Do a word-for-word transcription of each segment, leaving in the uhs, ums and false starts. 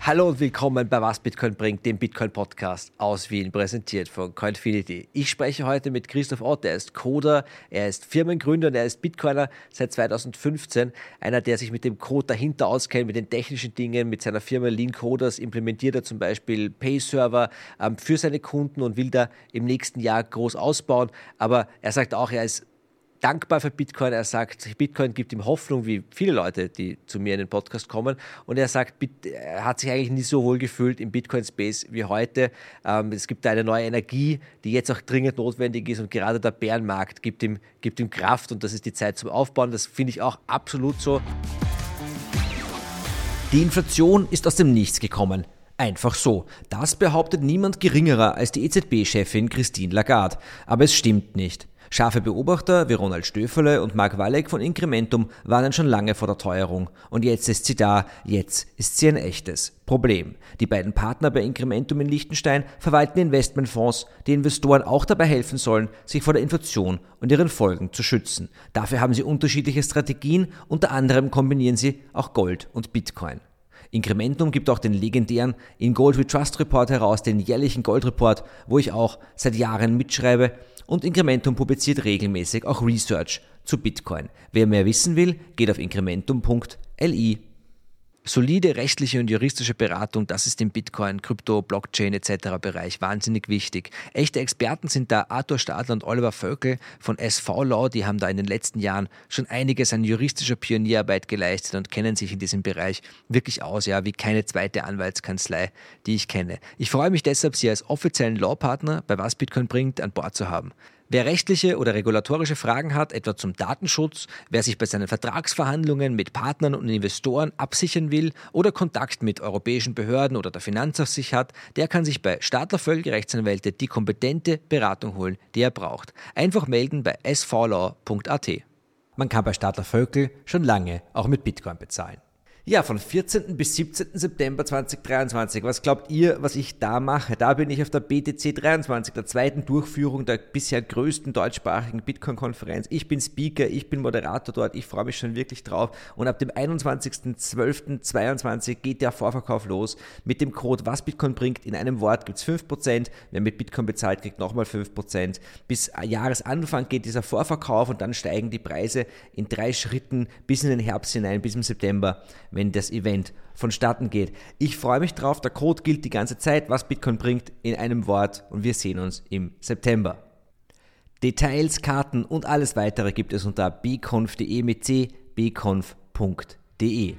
Hallo und willkommen bei Was Bitcoin bringt, dem Bitcoin-Podcast aus Wien, präsentiert von Coinfinity. Ich spreche heute mit Christoph Ott, er ist Coder, er ist Firmengründer und er ist Bitcoiner seit zweitausendfünfzehn. Einer, der sich mit dem Code dahinter auskennt, mit den technischen Dingen, mit seiner Firma Lean Coders implementiert er zum Beispiel Pay-Server ähm, für seine Kunden und will da im nächsten Jahr groß ausbauen. Aber er sagt auch, er ist dankbar für Bitcoin. Er sagt, Bitcoin gibt ihm Hoffnung, wie viele Leute, die zu mir in den Podcast kommen. Und er sagt, er hat sich eigentlich nie so wohl gefühlt im Bitcoin-Space wie heute. Ähm, es gibt da eine neue Energie, die jetzt auch dringend notwendig ist. Und gerade der Bärenmarkt gibt ihm, gibt ihm Kraft. Und das ist die Zeit zum Aufbauen. Das finde ich auch absolut so. Die Inflation ist aus dem Nichts gekommen. Einfach so. Das behauptet niemand geringerer als die E Z B-Chefin Christine Lagarde. Aber es stimmt nicht. Scharfe Beobachter wie Ronald Stöferle und Mark Walek von Incrementum warnen schon lange vor der Teuerung. Und jetzt ist sie da, jetzt ist sie ein echtes Problem. Die beiden Partner bei Incrementum in Liechtenstein verwalten Investmentfonds, die Investoren auch dabei helfen sollen, sich vor der Inflation und ihren Folgen zu schützen. Dafür haben sie unterschiedliche Strategien, unter anderem kombinieren sie auch Gold und Bitcoin. Incrementum gibt auch den legendären In Gold We Trust Report heraus, den jährlichen Goldreport, wo ich auch seit Jahren mitschreibe. Und Incrementum publiziert regelmäßig auch Research zu Bitcoin. Wer mehr wissen will, geht auf incrementum punkt l i. Solide rechtliche und juristische Beratung, das ist im Bitcoin, Krypto, Blockchain et cetera Bereich wahnsinnig wichtig. Echte Experten sind da Arthur Stadler und Oliver Völkel von S V Law, die haben da in den letzten Jahren schon einiges an juristischer Pionierarbeit geleistet und kennen sich in diesem Bereich wirklich aus, ja, wie keine zweite Anwaltskanzlei, die ich kenne. Ich freue mich deshalb, Sie als offiziellen Law-Partner bei Was Bitcoin bringt an Bord zu haben. Wer rechtliche oder regulatorische Fragen hat, etwa zum Datenschutz, wer sich bei seinen Vertragsverhandlungen mit Partnern und Investoren absichern will oder Kontakt mit europäischen Behörden oder der Finanzaufsicht hat, der kann sich bei Stadler Völkel Rechtsanwälte die kompetente Beratung holen, die er braucht. Einfach melden bei s v law punkt a t. Man kann bei Stadler Völkel schon lange auch mit Bitcoin bezahlen. Ja, von vierzehnten bis siebzehnten September zweitausenddreiundzwanzig. Was glaubt ihr, was ich da mache? Da bin ich auf der B T C dreiundzwanzig, der zweiten Durchführung der bisher größten deutschsprachigen Bitcoin-Konferenz. Ich bin Speaker, ich bin Moderator dort, ich freue mich schon wirklich drauf. Und ab dem einundzwanzigsten zwölften zweiundzwanzig geht der Vorverkauf los. Mit dem Code Was Bitcoin bringt in einem Wort gibt es fünf Prozent. Wer mit Bitcoin bezahlt, kriegt nochmal fünf Prozent. Bis Jahresanfang geht dieser Vorverkauf und dann steigen die Preise in drei Schritten bis in den Herbst hinein, bis im September, wenn das Event vonstatten geht. Ich freue mich drauf, der Code gilt die ganze Zeit, was Bitcoin bringt in einem Wort und wir sehen uns im September. Details, Karten und alles weitere gibt es unter b conf punkt d e mit c, b conf punkt d e.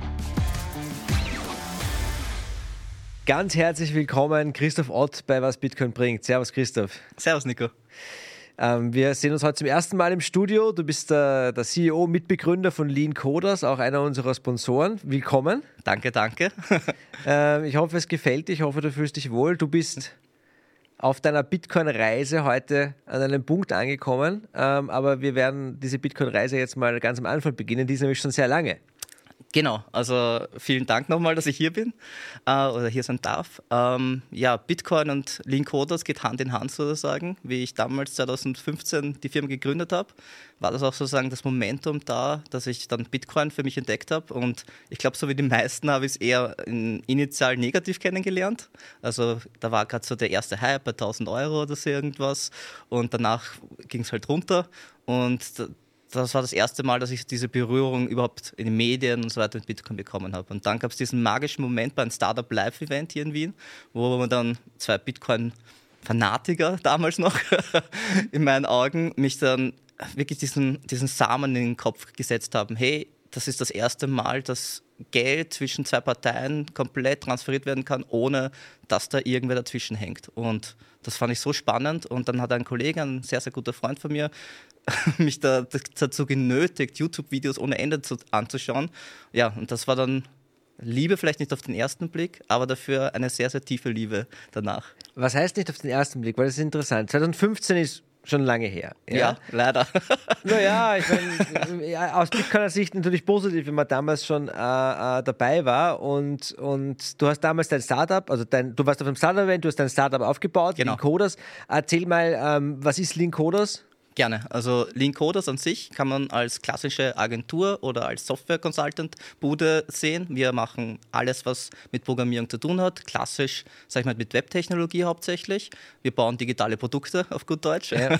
Ganz herzlich willkommen, Christoph Ott bei Was Bitcoin bringt. Servus Christoph. Servus Nico. Ähm, wir sehen uns heute zum ersten Mal im Studio. Du bist der, der C E O, Mitbegründer von Lean Coders, auch einer unserer Sponsoren. Willkommen. Danke, danke. ähm, ich hoffe, es gefällt dich. Ich hoffe, du fühlst dich wohl. Du bist auf deiner Bitcoin-Reise heute an einem Punkt angekommen. Ähm, aber wir werden diese Bitcoin-Reise jetzt mal ganz am Anfang beginnen. Die ist nämlich schon sehr lange. Genau, also vielen Dank nochmal, dass ich hier bin äh, oder hier sein darf. Ähm, ja, Bitcoin und Lean Coders geht Hand in Hand sozusagen. Wie ich damals zweitausendfünfzehn die Firma gegründet habe, war das auch sozusagen das Momentum da, dass ich dann Bitcoin für mich entdeckt habe. Und ich glaube, so wie die meisten habe ich es eher in, initial negativ kennengelernt. Also da war gerade so der erste Hype bei tausend Euro oder so irgendwas und danach ging es halt runter und das war das erste Mal, dass ich diese Berührung überhaupt in den Medien und so weiter mit Bitcoin bekommen habe. Und dann gab es diesen magischen Moment bei einem Startup Live-Event hier in Wien, wo man dann zwei Bitcoin-Fanatiker damals noch in meinen Augen mich dann wirklich diesen, diesen Samen in den Kopf gesetzt haben. Hey, das ist das erste Mal, dass Geld zwischen zwei Parteien komplett transferiert werden kann, ohne dass da irgendwer dazwischen hängt. Und das fand ich so spannend. Und dann hat ein Kollege, ein sehr, sehr guter Freund von mir, mich da dazu genötigt, YouTube-Videos ohne Ende zu, anzuschauen. Ja, und das war dann Liebe, vielleicht nicht auf den ersten Blick, aber dafür eine sehr, sehr tiefe Liebe danach. Was heißt nicht auf den ersten Blick? Weil das ist interessant. zweitausendfünfzehn ist schon lange her. Ja, ja leider. Naja, ich meine, ja, aus Bitcoiner Sicht natürlich positiv, wenn man damals schon äh, äh, dabei war und, und du hast damals dein Startup, also dein, du warst auf einem Startup-Event, du hast dein Startup aufgebaut, genau. Lean Coders. Erzähl mal, ähm, was ist Lean Coders? Gerne. Also Linkholders an sich kann man als klassische Agentur oder als Software-Consultant-Bude sehen. Wir machen alles, was mit Programmierung zu tun hat. Klassisch, sag ich mal, mit Webtechnologie hauptsächlich. Wir bauen digitale Produkte auf gut Deutsch. Ja.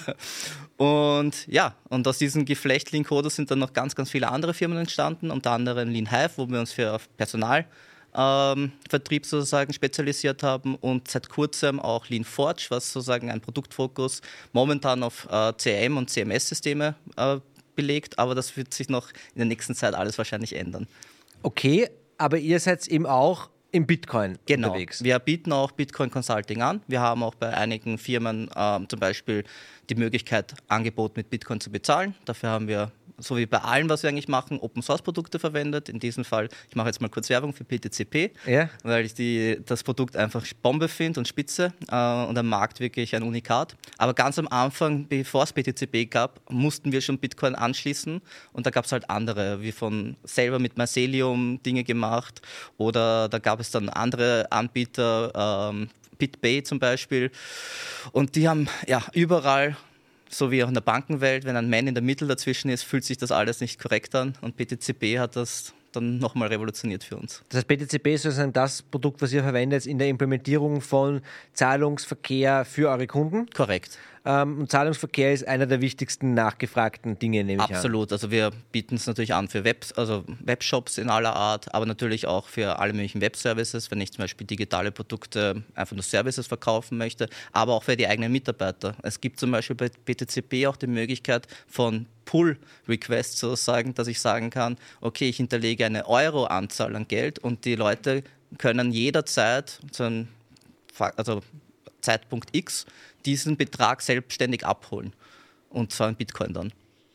Und ja, und aus diesem Geflecht Linkholders sind dann noch ganz, ganz viele andere Firmen entstanden, unter anderem Lean-Hive, wo wir uns für Personal Ähm, Vertrieb sozusagen spezialisiert haben und seit kurzem auch Lean-Forge, was sozusagen ein Produktfokus momentan auf äh, C R M und C M S-Systeme äh, belegt, aber das wird sich noch in der nächsten Zeit alles wahrscheinlich ändern. Okay, aber ihr seid eben auch im Bitcoin genau. unterwegs. Wir bieten auch Bitcoin Consulting an. Wir haben auch bei einigen Firmen ähm, zum Beispiel die Möglichkeit, Angebot mit Bitcoin zu bezahlen. Dafür haben wir, so wie bei allem, was wir eigentlich machen, Open-Source-Produkte verwendet. In diesem Fall, ich mache jetzt mal kurz Werbung für P T C P, ja. weil ich die, das Produkt einfach Bombe finde und spitze äh, und am Markt wirklich ein Unikat. Aber ganz am Anfang, bevor es P T C P gab, mussten wir schon Bitcoin anschließen und da gab es halt andere, wie von selber mit Mycelium Dinge gemacht oder da gab es dann andere Anbieter, ähm, BitPay zum Beispiel und die haben ja überall, so wie auch in der Bankenwelt, wenn ein Man in der Mitte dazwischen ist, fühlt sich das alles nicht korrekt an. Und P T C P hat das dann nochmal revolutioniert für uns. Das heißt, P T C P ist sozusagen das Produkt, was ihr verwendet in der Implementierung von Zahlungsverkehr für eure Kunden? Korrekt. Ähm, und Zahlungsverkehr ist einer der wichtigsten nachgefragten Dinge, nehme ich an. Absolut. Also wir bieten es natürlich an für Webs, also Webshops in aller Art, aber natürlich auch für alle möglichen Webservices, wenn ich zum Beispiel digitale Produkte, einfach nur Services verkaufen möchte, aber auch für die eigenen Mitarbeiter. Es gibt zum Beispiel bei P T C P auch die Möglichkeit von Pull-Requests sozusagen, dass ich sagen kann, okay, ich hinterlege eine Euro-Anzahl an Geld und die Leute können jederzeit zu einem, also Zeitpunkt X diesen Betrag selbstständig abholen. Und zwar in Bitcoin dann.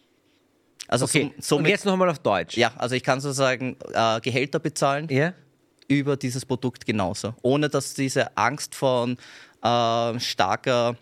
Also okay, so, und jetzt nochmal auf Deutsch. Ja, also ich kann sozusagen äh, Gehälter bezahlen yeah. über dieses Produkt genauso. Ohne dass diese Angst von äh, starker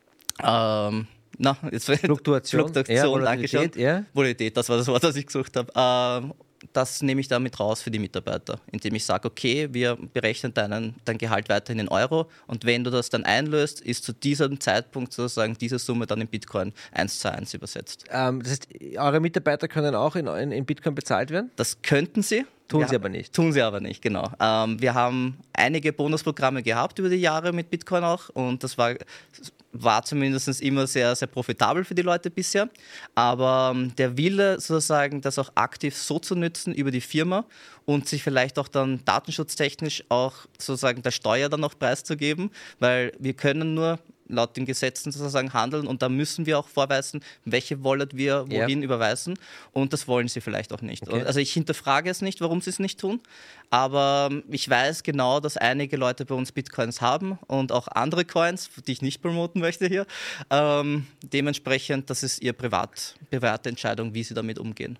ähm, na, jetzt Fluktuation, Fluktuation ja, Volatilität, ja. Volatilität, das war das Wort, das ich gesucht habe. Ähm, das nehme ich damit raus für die Mitarbeiter, indem ich sage, okay, wir berechnen deinen, dein Gehalt weiterhin in Euro und wenn du das dann einlöst, ist zu diesem Zeitpunkt sozusagen diese Summe dann in Bitcoin eins zu eins übersetzt. Ähm, das heißt, eure Mitarbeiter können auch in, in, in Bitcoin bezahlt werden? Das könnten sie. Tun wir, sie aber nicht. Tun sie aber nicht, genau. Ähm, wir haben einige Bonusprogramme gehabt über die Jahre mit Bitcoin auch und das war... war zumindest immer sehr, sehr profitabel für die Leute bisher. Aber ähm, der Wille, sozusagen, das auch aktiv so zu nutzen über die Firma und sich vielleicht auch dann datenschutztechnisch auch sozusagen der Steuer dann noch preiszugeben, weil wir können nur laut den Gesetzen sozusagen handeln und da müssen wir auch vorweisen, welche Wallet wir wohin ja. überweisen und das wollen sie vielleicht auch nicht. Okay. Also ich hinterfrage es nicht, warum sie es nicht tun, aber ich weiß genau, dass einige Leute bei uns Bitcoins haben und auch andere Coins, die ich nicht promoten möchte hier. Ähm, dementsprechend, das ist ihre privat, private Entscheidung, wie sie damit umgehen.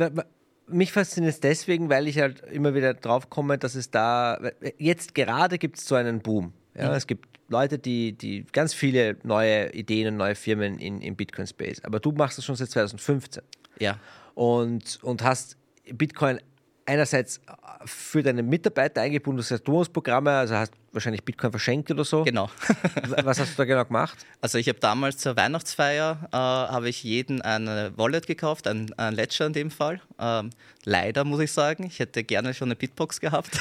Mich fasziniert es deswegen, weil ich halt immer wieder drauf komme, dass es da, jetzt gerade gibt es so einen Boom. Ja, mhm. Es gibt Leute, die, die ganz viele neue Ideen und neue Firmen in, im Bitcoin-Space. Aber du machst das schon seit zwanzig fünfzehn. Ja. Und, und hast Bitcoin einerseits für deine Mitarbeiter eingebunden, das heißt Bonusprogramme, also hast wahrscheinlich Bitcoin verschenkt oder so. Genau. Was hast du da genau gemacht? Also ich habe damals zur Weihnachtsfeier, äh, habe ich jeden eine Wallet gekauft, ein, ein Ledger in dem Fall. Ähm, leider muss ich sagen, ich hätte gerne schon eine Bitbox gehabt,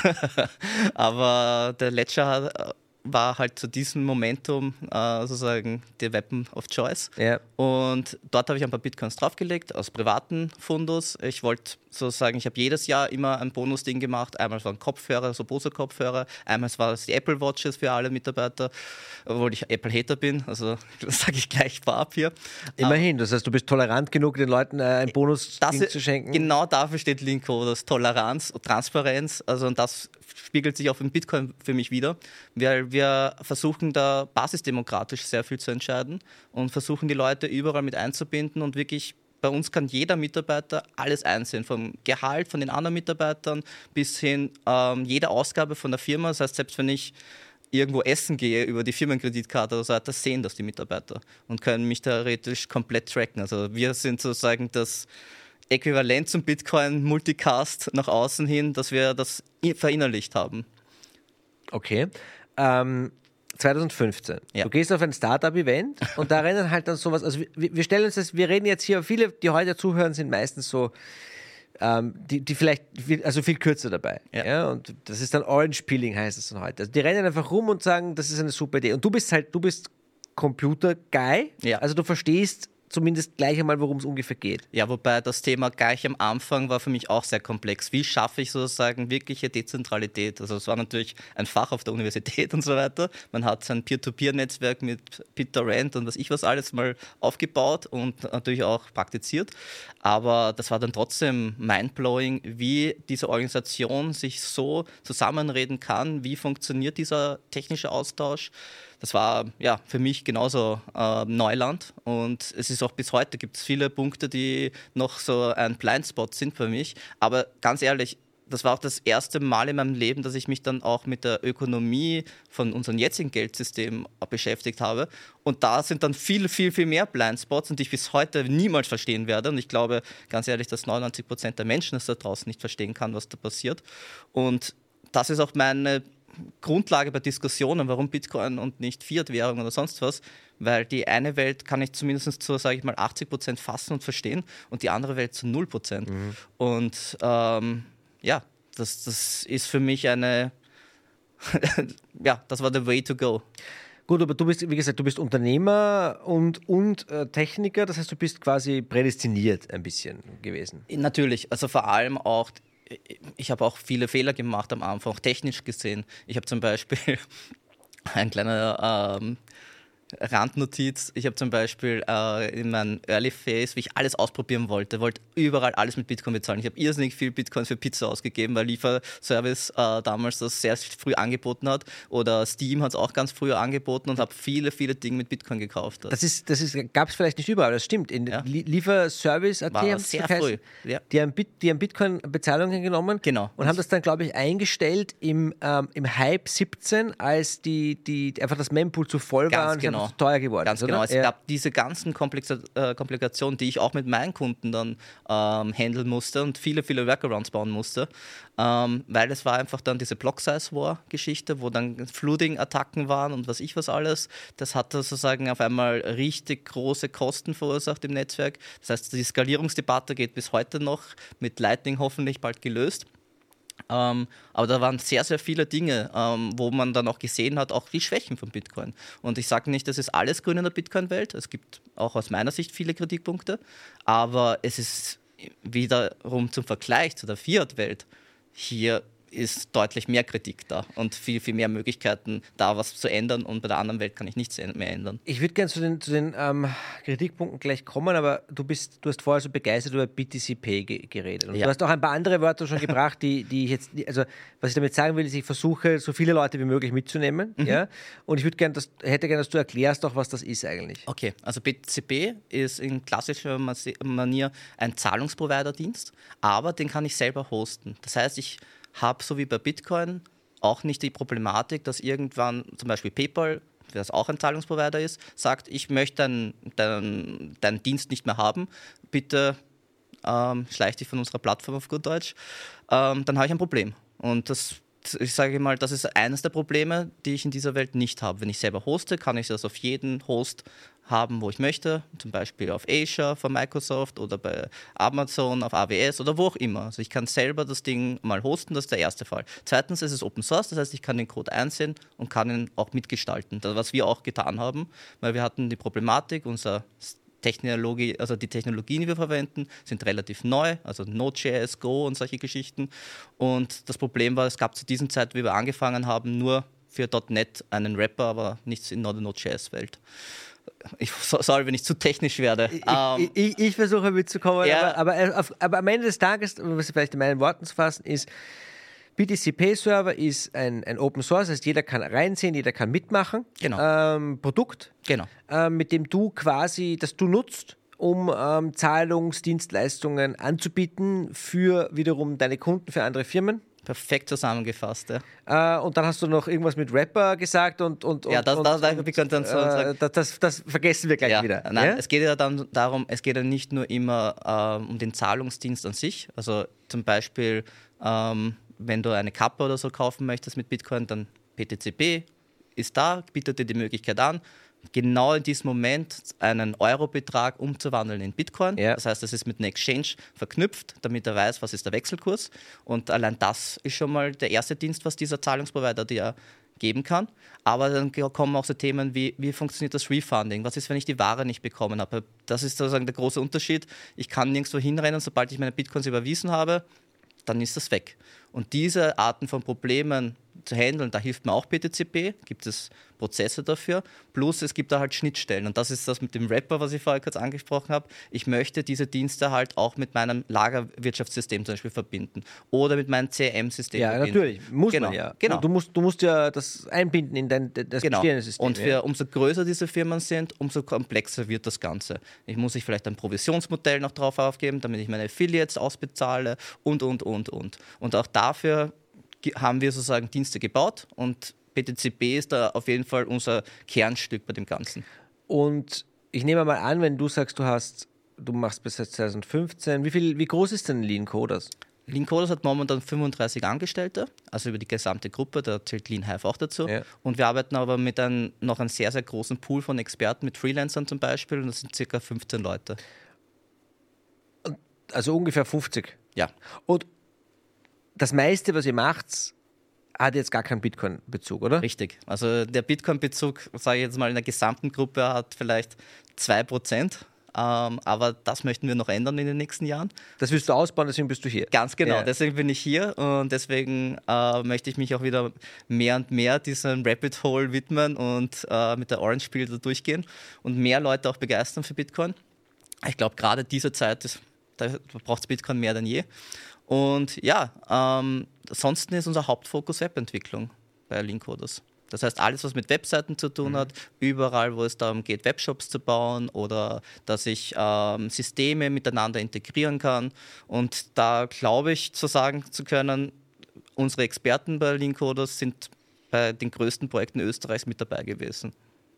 aber der Ledger hat... war halt zu diesem Momentum äh, sozusagen der Weapon of Choice. Ja. Und dort habe ich ein paar Bitcoins draufgelegt aus privaten Fundus. Ich wollte sozusagen, ich habe jedes Jahr immer ein Bonusding gemacht. Einmal waren Kopfhörer, so Bose-Kopfhörer. Einmal war es die Apple Watches für alle Mitarbeiter, obwohl ich Apple-Hater bin. Also das sage ich gleich vorab hier. Immerhin, das heißt, du bist tolerant genug, den Leuten äh, ein Bonus-Ding zu schenken. Genau dafür steht Linkholders, Toleranz und Transparenz. Also und das spiegelt sich auch im Bitcoin für mich wieder, weil wir versuchen da basisdemokratisch sehr viel zu entscheiden und versuchen die Leute überall mit einzubinden und wirklich bei uns kann jeder Mitarbeiter alles einsehen, vom Gehalt von den anderen Mitarbeitern bis hin ähm, jede Ausgabe von der Firma. Das heißt, selbst wenn ich irgendwo essen gehe über die Firmenkreditkarte oder so, das sehen das die Mitarbeiter und können mich theoretisch komplett tracken. Also wir sind sozusagen das Äquivalent zum Bitcoin-Multicast nach außen hin, dass wir das verinnerlicht haben. Okay. Ähm, zwanzig fünfzehn. Ja. Du gehst auf ein Startup-Event und da rennen halt dann sowas, also wir, wir stellen uns das, wir reden jetzt hier, viele, die heute zuhören, sind meistens so, ähm, die, die vielleicht, viel, also viel kürzer dabei. Ja. Ja, und das ist dann Orange Peeling, heißt es dann heute. Also die rennen einfach rum und sagen, das ist eine super Idee. Und du bist halt, du bist Computer-Guy, ja. also du verstehst zumindest gleich einmal, worum es ungefähr geht. Ja, wobei das Thema gleich am Anfang war für mich auch sehr komplex. Wie schaffe ich sozusagen wirkliche Dezentralität? Also es war natürlich ein Fach auf der Universität und so weiter. Man hat sein Peer-to-Peer-Netzwerk mit BitTorrent und was ich was alles mal aufgebaut und natürlich auch praktiziert. Aber das war dann trotzdem mindblowing, wie diese Organisation sich so zusammenreden kann. Wie funktioniert dieser technische Austausch? Das war ja für mich genauso äh, Neuland und es ist auch bis heute, gibt es viele Punkte, die noch so ein Blindspot sind für mich. Aber ganz ehrlich, das war auch das erste Mal in meinem Leben, dass ich mich dann auch mit der Ökonomie von unserem jetzigen Geldsystem beschäftigt habe. Und da sind dann viel, viel, viel mehr Blindspots, und die ich bis heute niemals verstehen werde. Und ich glaube, ganz ehrlich, dass neunundneunzig Prozent der Menschen das da draußen nicht verstehen kann, was da passiert. Und das ist auch meine Grundlage bei Diskussionen, warum Bitcoin und nicht Fiat-Währung oder sonst was, weil die eine Welt kann ich zumindest zu, sage ich mal, achtzig Prozent fassen und verstehen und die andere Welt zu null Prozent. Mhm. Und ähm, ja, das, das ist für mich eine, ja, das war the way to go. Gut, aber du bist, wie gesagt, du bist Unternehmer und, und äh, Techniker, das heißt, du bist quasi prädestiniert ein bisschen gewesen. Natürlich, also vor allem auch, ich habe auch viele Fehler gemacht am Anfang, auch technisch gesehen. Ich habe zum Beispiel ein kleiner ähm, Randnotiz. Ich habe zum Beispiel äh, in meinem Early Phase, wie ich alles ausprobieren wollte, wollte überall alles mit Bitcoin bezahlen. Ich habe irrsinnig viel Bitcoin für Pizza ausgegeben, weil Lieferservice äh, damals das sehr früh angeboten hat. Oder Steam hat es auch ganz früh angeboten und habe viele, viele Dinge mit Bitcoin gekauft. Das ist, das ist, gab es vielleicht nicht überall, das stimmt. In ja. Lieferservice Punkt at war sehr früh. Ja. Die haben, Bit, die haben Bitcoin-Bezahlungen genommen genau. und haben das dann, glaube ich, eingestellt im, ähm, im Hype siebzehn, als die, die, einfach das Mempool zu voll war ganz und genau. zu teuer geworden Ganz ist, genau. Oder? Es ja. gab diese ganzen Komplex- äh, Komplikationen, die ich auch mit meinen Kunden dann ähm, handeln musste und viele, viele Workarounds bauen musste, ähm, weil es war einfach dann diese Block-Size-War-Geschichte, wo dann Flooding-Attacken waren und was ich was alles. Das hat sozusagen auf einmal richtig große Kosten verursacht im Netzwerk. Das heißt, die Skalierungsdebatte geht bis heute noch, mit Lightning hoffentlich bald gelöst. Ähm, aber da waren sehr, sehr viele Dinge, ähm, wo man dann auch gesehen hat, auch die Schwächen von Bitcoin. Und ich sage nicht, das ist alles grün in der Bitcoin-Welt. Es gibt auch aus meiner Sicht viele Kritikpunkte. Aber es ist wiederum zum Vergleich zu der Fiat-Welt hier ist deutlich mehr Kritik da und viel, viel mehr Möglichkeiten da, was zu ändern, und bei der anderen Welt kann ich nichts mehr ändern. Ich würde gerne zu den, zu den ähm, Kritikpunkten gleich kommen, aber du bist, du hast vorher so begeistert über B T C Pay ge- geredet. Und ja. Du hast auch ein paar andere Wörter schon gebracht, die, die ich jetzt, also was ich damit sagen will, ist, ich versuche, so viele Leute wie möglich mitzunehmen. Mhm. Ja? Und ich würde gerne, dass, hätte gerne, dass du erklärst auch, was das ist eigentlich. Okay, also B T C Pay ist in klassischer Manier ein Zahlungsprovider-Dienst, aber den kann ich selber hosten. Das heißt, ich habe, so wie bei Bitcoin, auch nicht die Problematik, dass irgendwann zum Beispiel PayPal, das auch ein Zahlungsprovider ist, sagt, ich möchte deinen dein, dein Dienst nicht mehr haben, bitte ähm, schleich dich von unserer Plattform auf gut Deutsch, ähm, dann habe ich ein Problem. Und das, ich sage mal, das ist eines der Probleme, die ich in dieser Welt nicht habe. Wenn ich selber hoste, kann ich das auf jeden Host haben, wo ich möchte, zum Beispiel auf Azure von Microsoft oder bei Amazon, auf A W S oder wo auch immer. Also ich kann selber das Ding mal hosten, das ist der erste Fall. Zweitens ist es Open Source, das heißt, ich kann den Code einsehen und kann ihn auch mitgestalten. Das, was wir auch getan haben, weil wir hatten die Problematik, unser Technologie, also die Technologien, die wir verwenden, sind relativ neu, also Node.js, Go und solche Geschichten. Und das Problem war, es gab zu dieser Zeit, wie wir angefangen haben, nur für .NET einen Wrapper, aber nichts in der Node.js-Welt. Ich soll, wenn ich zu technisch werde. Ich, ähm, ich, ich, ich versuche mitzukommen, ja. aber, aber, aber am Ende des Tages, um es vielleicht in meinen Worten zu fassen, ist, B T C Pay Server ist ein, ein Open Source, das heißt, jeder kann reinsehen, jeder kann mitmachen. Genau. Ähm, Produkt, genau. ähm, mit dem du quasi, das du nutzt, um ähm, Zahlungsdienstleistungen anzubieten für wiederum deine Kunden, für andere Firmen. Perfekt zusammengefasst, ja. Äh, und dann hast du noch irgendwas mit Rapper gesagt und... und, und ja, das, und, das, das, und, wir können dann so äh, sagen. Das, das, das vergessen wir gleich ja. wieder. Nein, ja? Es geht ja dann darum, es geht ja nicht nur immer ähm, um den Zahlungsdienst an sich. Also zum Beispiel, ähm, wenn du eine Kappe oder so kaufen möchtest mit Bitcoin, dann P T C P ist da, bietet dir die Möglichkeit an, genau in diesem Moment einen Eurobetrag umzuwandeln in Bitcoin. Ja. Das heißt, das ist mit einem Exchange verknüpft, damit er weiß, was ist der Wechselkurs. Und allein das ist schon mal der erste Dienst, was dieser Zahlungsprovider dir geben kann. Aber dann kommen auch so Themen wie, wie funktioniert das Refunding? Was ist, wenn ich die Ware nicht bekommen habe? Das ist sozusagen der große Unterschied. Ich kann nirgendwo hinrennen, sobald ich meine Bitcoins überwiesen habe, dann ist das weg. Und diese Arten von Problemen zu handeln, da hilft mir auch B T C P, gibt es Prozesse dafür, plus es gibt da halt Schnittstellen und das ist das mit dem Wrapper, was ich vorher kurz angesprochen habe. Ich möchte diese Dienste halt auch mit meinem Lagerwirtschaftssystem zum Beispiel verbinden oder mit meinem C R M-System ja, verbinden. natürlich, muss genau, man ja. Genau. Und du musst, du musst ja das einbinden in dein das genau. bestehende System. Und für, ja. umso größer diese Firmen sind, umso komplexer wird das Ganze. Ich muss ich vielleicht ein Provisionsmodell noch drauf aufgeben, damit ich meine Affiliates ausbezahle und, und, und, und. Und auch dafür haben wir sozusagen Dienste gebaut und B T C P ist da auf jeden Fall unser Kernstück bei dem Ganzen. Und ich nehme mal an, wenn du sagst, du hast, du machst bis jetzt zwanzig fünfzehn, wie viel, wie groß ist denn Lean Coders? Lean Coders hat momentan fünfunddreißig Angestellte, also über die gesamte Gruppe, da zählt Lean Hive auch dazu. Ja. Und wir arbeiten aber mit einem, noch einem sehr, sehr großen Pool von Experten, mit Freelancern zum Beispiel, und das sind circa fünfzehn Leute. Also ungefähr fünfzig? Ja. Und das meiste, was ihr macht, hat jetzt gar keinen Bitcoin-Bezug, oder? Richtig. Also der Bitcoin-Bezug, sage ich jetzt mal, in der gesamten Gruppe hat vielleicht zwei Prozent. Ähm, aber das möchten wir noch ändern in den nächsten Jahren. Das willst du ausbauen, deswegen bist du hier. Ganz genau, ja. Deswegen bin ich hier und deswegen äh, möchte ich mich auch wieder mehr und mehr diesem Rabbit Hole widmen und äh, mit der Orange-Pille da durchgehen und mehr Leute auch begeistern für Bitcoin. Ich glaube, gerade diese Zeit, ist, da braucht es Bitcoin mehr denn je. Und ja, ähm, ansonsten ist unser Hauptfokus Webentwicklung bei Lean Coders. Das heißt, alles, was mit Webseiten zu tun hat, mhm. überall, wo es darum geht, Webshops zu bauen oder dass ich ähm, Systeme miteinander integrieren kann. Und da glaube ich, zu sagen zu können, unsere Experten bei Lean Coders sind bei den größten Projekten Österreichs mit dabei gewesen.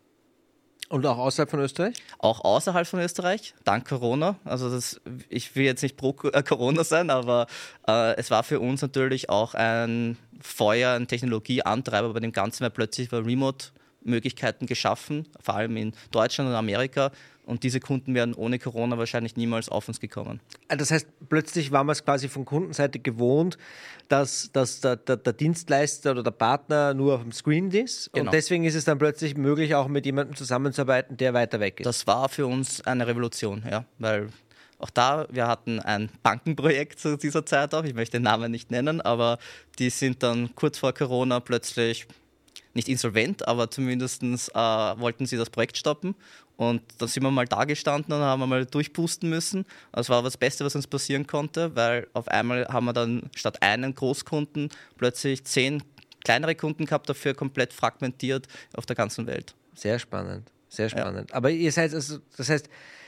Und auch außerhalb von Österreich? Auch außerhalb von Österreich, dank Corona. Also das, ich will jetzt nicht pro Corona sein, aber äh, es war für uns natürlich auch ein Feuer, ein Technologieantreiber bei dem Ganzen, weil plötzlich war Remote-Möglichkeiten geschaffen, vor allem in Deutschland und Amerika. Und diese Kunden wären ohne Corona wahrscheinlich niemals auf uns gekommen. Das heißt, plötzlich waren wir es quasi von Kundenseite gewohnt, dass, dass der, der, der Dienstleister oder der Partner nur auf dem Screen ist. Genau. Und deswegen ist es dann plötzlich möglich, auch mit jemandem zusammenzuarbeiten, der weiter weg ist. Das war für uns eine Revolution, ja, weil auch da, wir hatten ein Bankenprojekt zu dieser Zeit auch, ich möchte den Namen nicht nennen, aber die sind dann kurz vor Corona plötzlich nicht insolvent, aber zumindest äh, wollten sie das Projekt stoppen. Und dann sind wir mal da gestanden und haben wir mal durchpusten müssen. Das war das Beste, was uns passieren konnte, weil auf einmal haben wir dann statt einen Großkunden plötzlich zehn kleinere Kunden gehabt, dafür komplett fragmentiert auf der ganzen Welt. Sehr spannend, sehr spannend. Ja. Aber ihr seid, also, das heißt,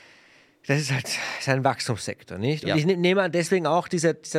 das ist halt das ist ein Wachstumssektor, nicht? Und ja. ich nehme an, deswegen auch dieser, dieser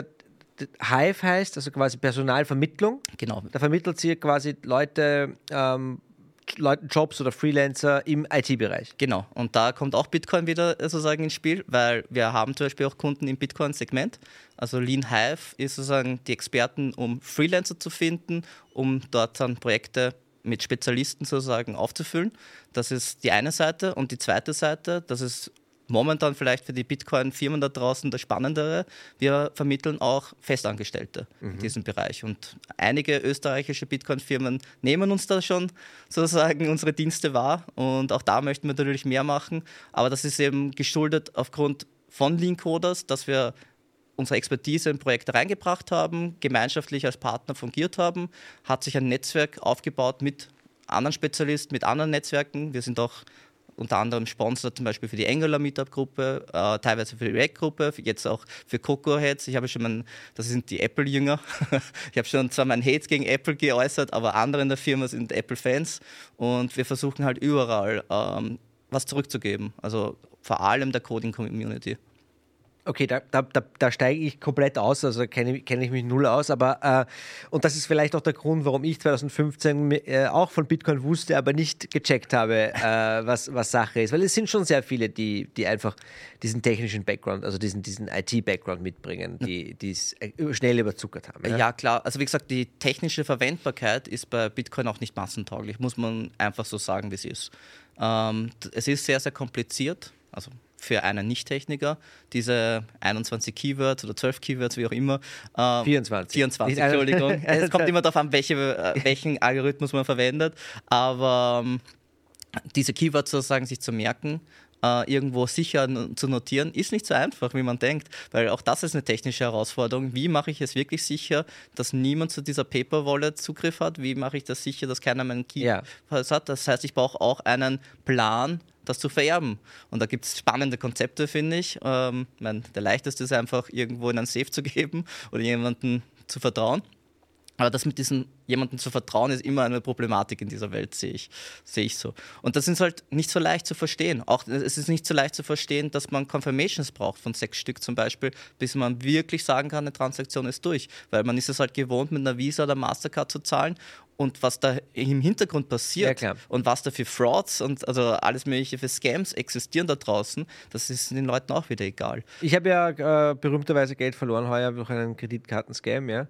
Hive heißt, also quasi Personalvermittlung. Genau. Da vermittelt ihr quasi Leute, ähm, Leuten Jobs oder Freelancer im I T-Bereich. Genau. Und da kommt auch Bitcoin wieder sozusagen ins Spiel, weil wir haben zum Beispiel auch Kunden im Bitcoin-Segment. Also Lean Hive ist sozusagen die Experten, um Freelancer zu finden, um dort dann Projekte mit Spezialisten sozusagen aufzufüllen. Das ist die eine Seite. Und die zweite Seite, das ist momentan vielleicht für die Bitcoin-Firmen da draußen das Spannendere. Wir vermitteln auch Festangestellte mhm. in diesem Bereich. Und einige österreichische Bitcoin-Firmen nehmen uns da schon sozusagen unsere Dienste wahr. Und auch da möchten wir natürlich mehr machen. Aber das ist eben geschuldet aufgrund von Lean Coders, dass wir unsere Expertise in Projekte reingebracht haben, gemeinschaftlich als Partner fungiert haben, hat sich ein Netzwerk aufgebaut mit anderen Spezialisten, mit anderen Netzwerken. Wir sind auch unter anderem Sponsor zum Beispiel für die Angular Meetup-Gruppe, äh, teilweise für die React-Gruppe, jetzt auch für Coco Heads. Ich habe schon mein, das sind die Apple-Jünger. Ich habe schon zwar mein Hate gegen Apple geäußert, aber andere in der Firma sind Apple-Fans und wir versuchen halt überall ähm, was zurückzugeben. Also vor allem der Coding-Community. Okay, da, da, da, da steige ich komplett aus, also kenne kenn ich mich null aus, aber äh, und das ist vielleicht auch der Grund, warum ich zwanzig fünfzehn äh, auch von Bitcoin wusste, aber nicht gecheckt habe, äh, was, was Sache ist, weil es sind schon sehr viele, die, die einfach diesen technischen Background, also diesen, diesen I T-Background mitbringen, die es schnell überzuckert haben. Ja? Ja, klar, also wie gesagt, die technische Verwendbarkeit ist bei Bitcoin auch nicht massentauglich, muss man einfach so sagen, wie es ist. Ähm, es ist sehr, sehr kompliziert, also für einen Nicht-Techniker, diese einundzwanzig Keywords oder zwölf Keywords, wie auch immer. Ähm, vierundzwanzig. vierundzwanzig, Entschuldigung. Es kommt immer darauf an, welche, welchen Algorithmus man verwendet. Aber ähm, diese Keywords sozusagen sich zu merken, äh, irgendwo sicher zu notieren, ist nicht so einfach, wie man denkt. Weil auch das ist eine technische Herausforderung. Wie mache ich es wirklich sicher, dass niemand zu dieser Paper-Wallet Zugriff hat? Wie mache ich das sicher, dass keiner meinen Keywords ja. hat? Das heißt, ich brauche auch einen Plan, das zu vererben. Und da gibt es spannende Konzepte, finde ich. Ähm, mein, der leichteste ist einfach, irgendwo in einen Safe zu geben oder jemandem zu vertrauen. Aber das mit diesem jemandem zu vertrauen ist immer eine Problematik in dieser Welt, sehe ich, sehe ich so. Und das ist halt nicht so leicht zu verstehen. Auch es ist nicht so leicht zu verstehen, dass man Confirmations braucht von sechs Stück zum Beispiel, bis man wirklich sagen kann, eine Transaktion ist durch. Weil man ist es halt gewohnt, mit einer Visa oder Mastercard zu zahlen. Und was da im Hintergrund passiert ja, und was da für Frauds und also alles mögliche für Scams existieren da draußen, das ist den Leuten auch wieder egal. Ich habe ja äh, berühmterweise Geld verloren heuer durch einen Kreditkartenscam, ja.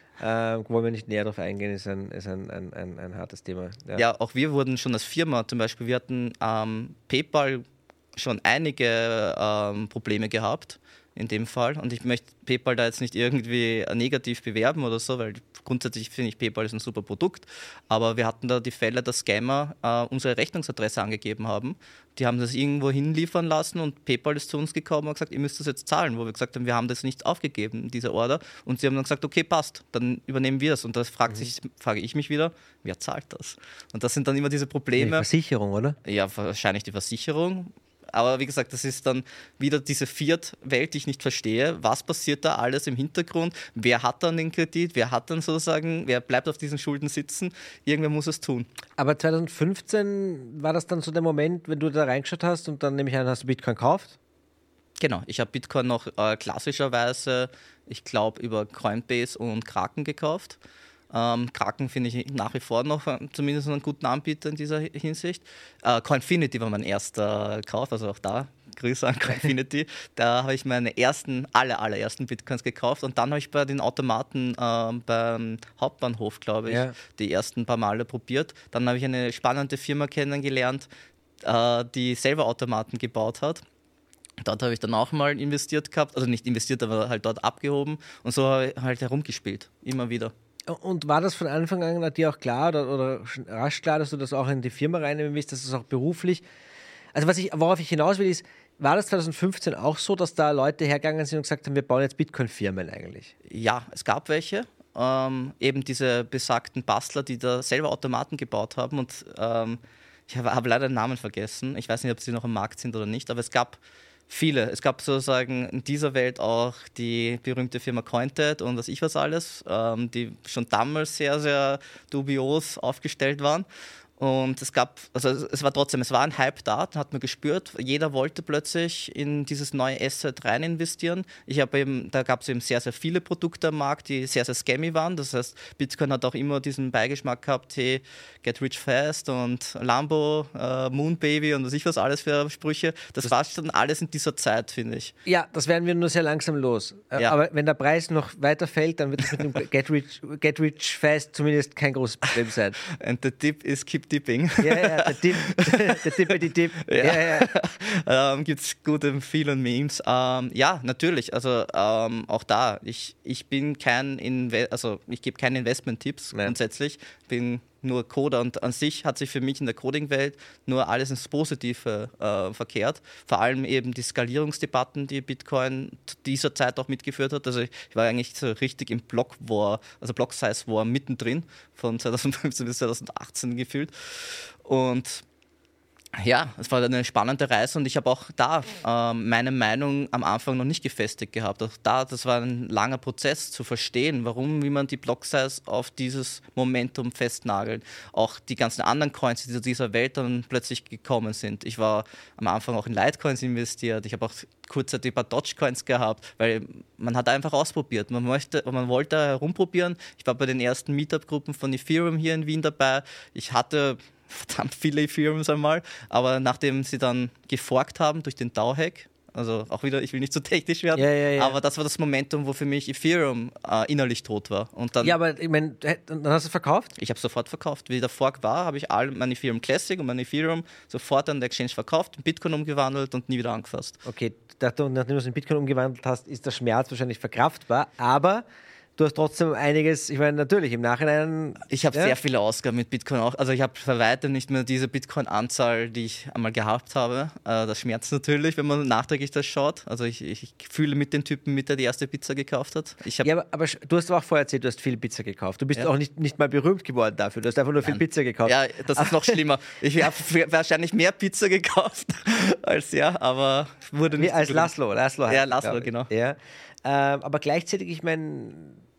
Äh, wollen wir nicht näher darauf eingehen, ist ein, ist ein, ein, ein, ein hartes Thema. Ja. ja, auch wir wurden schon als Firma, zum Beispiel, wir hatten ähm, PayPal schon einige ähm, Probleme gehabt in dem Fall. Und ich möchte PayPal da jetzt nicht irgendwie negativ bewerben oder so, weil grundsätzlich finde ich, PayPal ist ein super Produkt. Aber wir hatten da die Fälle, dass Scammer äh, unsere Rechnungsadresse angegeben haben. Die haben das irgendwo hinliefern lassen und PayPal ist zu uns gekommen und gesagt, ihr müsst das jetzt zahlen. Wo wir gesagt haben, wir haben das nicht aufgegeben, diese Order. Und sie haben dann gesagt, okay, passt, dann übernehmen wir es. Und da fragt mhm. sich, frage ich mich wieder, wer zahlt das? Und das sind dann immer diese Probleme. Die Versicherung, oder? Ja, wahrscheinlich die Versicherung. Aber wie gesagt, das ist dann wieder diese Viert-Welt, die ich nicht verstehe. Was passiert da alles im Hintergrund? Wer hat dann den Kredit? Wer hat dann sozusagen, wer bleibt auf diesen Schulden sitzen? Irgendwer muss es tun. Aber zwanzig fünfzehn war das dann so der Moment, wenn du da reingeschaut hast und dann nehme ich an, hast du Bitcoin gekauft? Genau, ich habe Bitcoin noch äh, klassischerweise, ich glaube, über Coinbase und Kraken gekauft. Ähm, Kraken finde ich nach wie vor noch äh, zumindest einen guten Anbieter in dieser Hinsicht. Äh, Coinfinity war mein erster Kauf, also auch da Grüße an Coinfinity. Da habe ich meine ersten, alle allerersten Bitcoins gekauft und dann habe ich bei den Automaten äh, beim Hauptbahnhof, glaube ich, ja. die ersten paar Male probiert. Dann habe ich eine spannende Firma kennengelernt, äh, die selber Automaten gebaut hat. Dort habe ich dann auch mal investiert gehabt, also nicht investiert, aber halt dort abgehoben und so habe ich halt herumgespielt, immer wieder. Und war das von Anfang an dir auch klar oder, oder rasch klar, dass du das auch in die Firma reinnehmen willst, dass du das auch beruflich, also was ich, worauf ich hinaus will ist, war das zwanzig fünfzehn auch so, dass da Leute hergegangen sind und gesagt haben, wir bauen jetzt Bitcoin-Firmen eigentlich? Ja, es gab welche, ähm, eben diese besagten Bastler, die da selber Automaten gebaut haben und ähm, ich habe hab leider den Namen vergessen, ich weiß nicht, ob sie noch am Markt sind oder nicht, aber es gab viele. Es gab sozusagen in dieser Welt auch die berühmte Firma Cointed und was ich was alles, ähm, die schon damals sehr, sehr dubios aufgestellt waren. Und es gab, also es war trotzdem, es war ein Hype da, hat man gespürt. Jeder wollte plötzlich in dieses neue Asset rein investieren. Ich habe eben, da gab es eben sehr, sehr viele Produkte am Markt, die sehr, sehr scammy waren. Das heißt, Bitcoin hat auch immer diesen Beigeschmack gehabt, hey, get rich fast und Lambo, äh, Moonbaby und was ich was alles für Sprüche. Das, das war schon alles in dieser Zeit, finde ich. Ja, das werden wir nur sehr langsam los. Ja. Aber wenn der Preis noch weiter fällt, dann wird es mit dem get rich, get rich fast zumindest kein großes Problem sein. And the tip is keep dipping. Ja, ja, der Tipp, der Tippity Tipp. Ja, ja. ja. ähm, gibt es gute vielen Memes. Ähm, ja, natürlich. Also ähm, auch da. Ich, ich bin kein Inve- also ich gebe keine Investment-Tipps grundsätzlich. Bin nur Coder und an sich hat sich für mich in der Coding-Welt nur alles ins Positive äh, verkehrt. Vor allem eben die Skalierungsdebatten, die Bitcoin zu dieser Zeit auch mitgeführt hat. Also ich, ich war eigentlich so richtig im Block-War, also Block-Size-War mittendrin, von zwanzig fünfzehn bis zwanzig achtzehn gefühlt. Und Ja, es war eine spannende Reise und ich habe auch da äh, meine Meinung am Anfang noch nicht gefestigt gehabt. Auch da, das war ein langer Prozess zu verstehen, warum, wie man die Block-Size auf dieses Momentum festnagelt. Auch die ganzen anderen Coins, die zu dieser Welt dann plötzlich gekommen sind. Ich war am Anfang auch in Litecoins investiert. Ich habe auch kurzzeitig ein paar Dogecoins gehabt, weil man hat einfach ausprobiert. Man, möchte, man wollte herumprobieren. Ich war bei den ersten Meetup-Gruppen von Ethereum hier in Wien dabei. Ich hatte verdammt viele Ethereums einmal, aber nachdem sie dann geforkt haben durch den DAO-Hack, also auch wieder, ich will nicht zu technisch werden, ja, ja, ja. aber das war das Momentum, wo für mich Ethereum äh, innerlich tot war. Und dann, ja, aber ich meine, dann hast du es verkauft? Ich habe sofort verkauft. Wie der Fork war, habe ich all mein Ethereum Classic und mein Ethereum sofort an der Exchange verkauft, in Bitcoin umgewandelt und nie wieder angefasst. Okay, nachdem du es in Bitcoin umgewandelt hast, ist der Schmerz wahrscheinlich verkraftbar, aber du hast trotzdem einiges, ich meine, natürlich im Nachhinein... Ich habe ja? sehr viele Ausgaben mit Bitcoin auch. Also ich habe bei weitem nicht mehr diese Bitcoin-Anzahl, die ich einmal gehabt habe. Äh, das schmerzt natürlich, wenn man nachträglich das schaut. Also ich, ich fühle mit den Typen mit, der die erste Pizza gekauft hat. Ich ja, aber, aber du hast aber auch vorher erzählt, du hast viel Pizza gekauft. Du bist ja. auch nicht, nicht mal berühmt geworden dafür. Du hast einfach nur Nein. viel Pizza gekauft. Ja, das ist noch schlimmer. Ich habe wahrscheinlich mehr Pizza gekauft als ja, aber wurde nicht... Nee, als Laszlo. Laszlo ja, Laszlo, genau. Ja. Ähm, aber gleichzeitig, ich meine...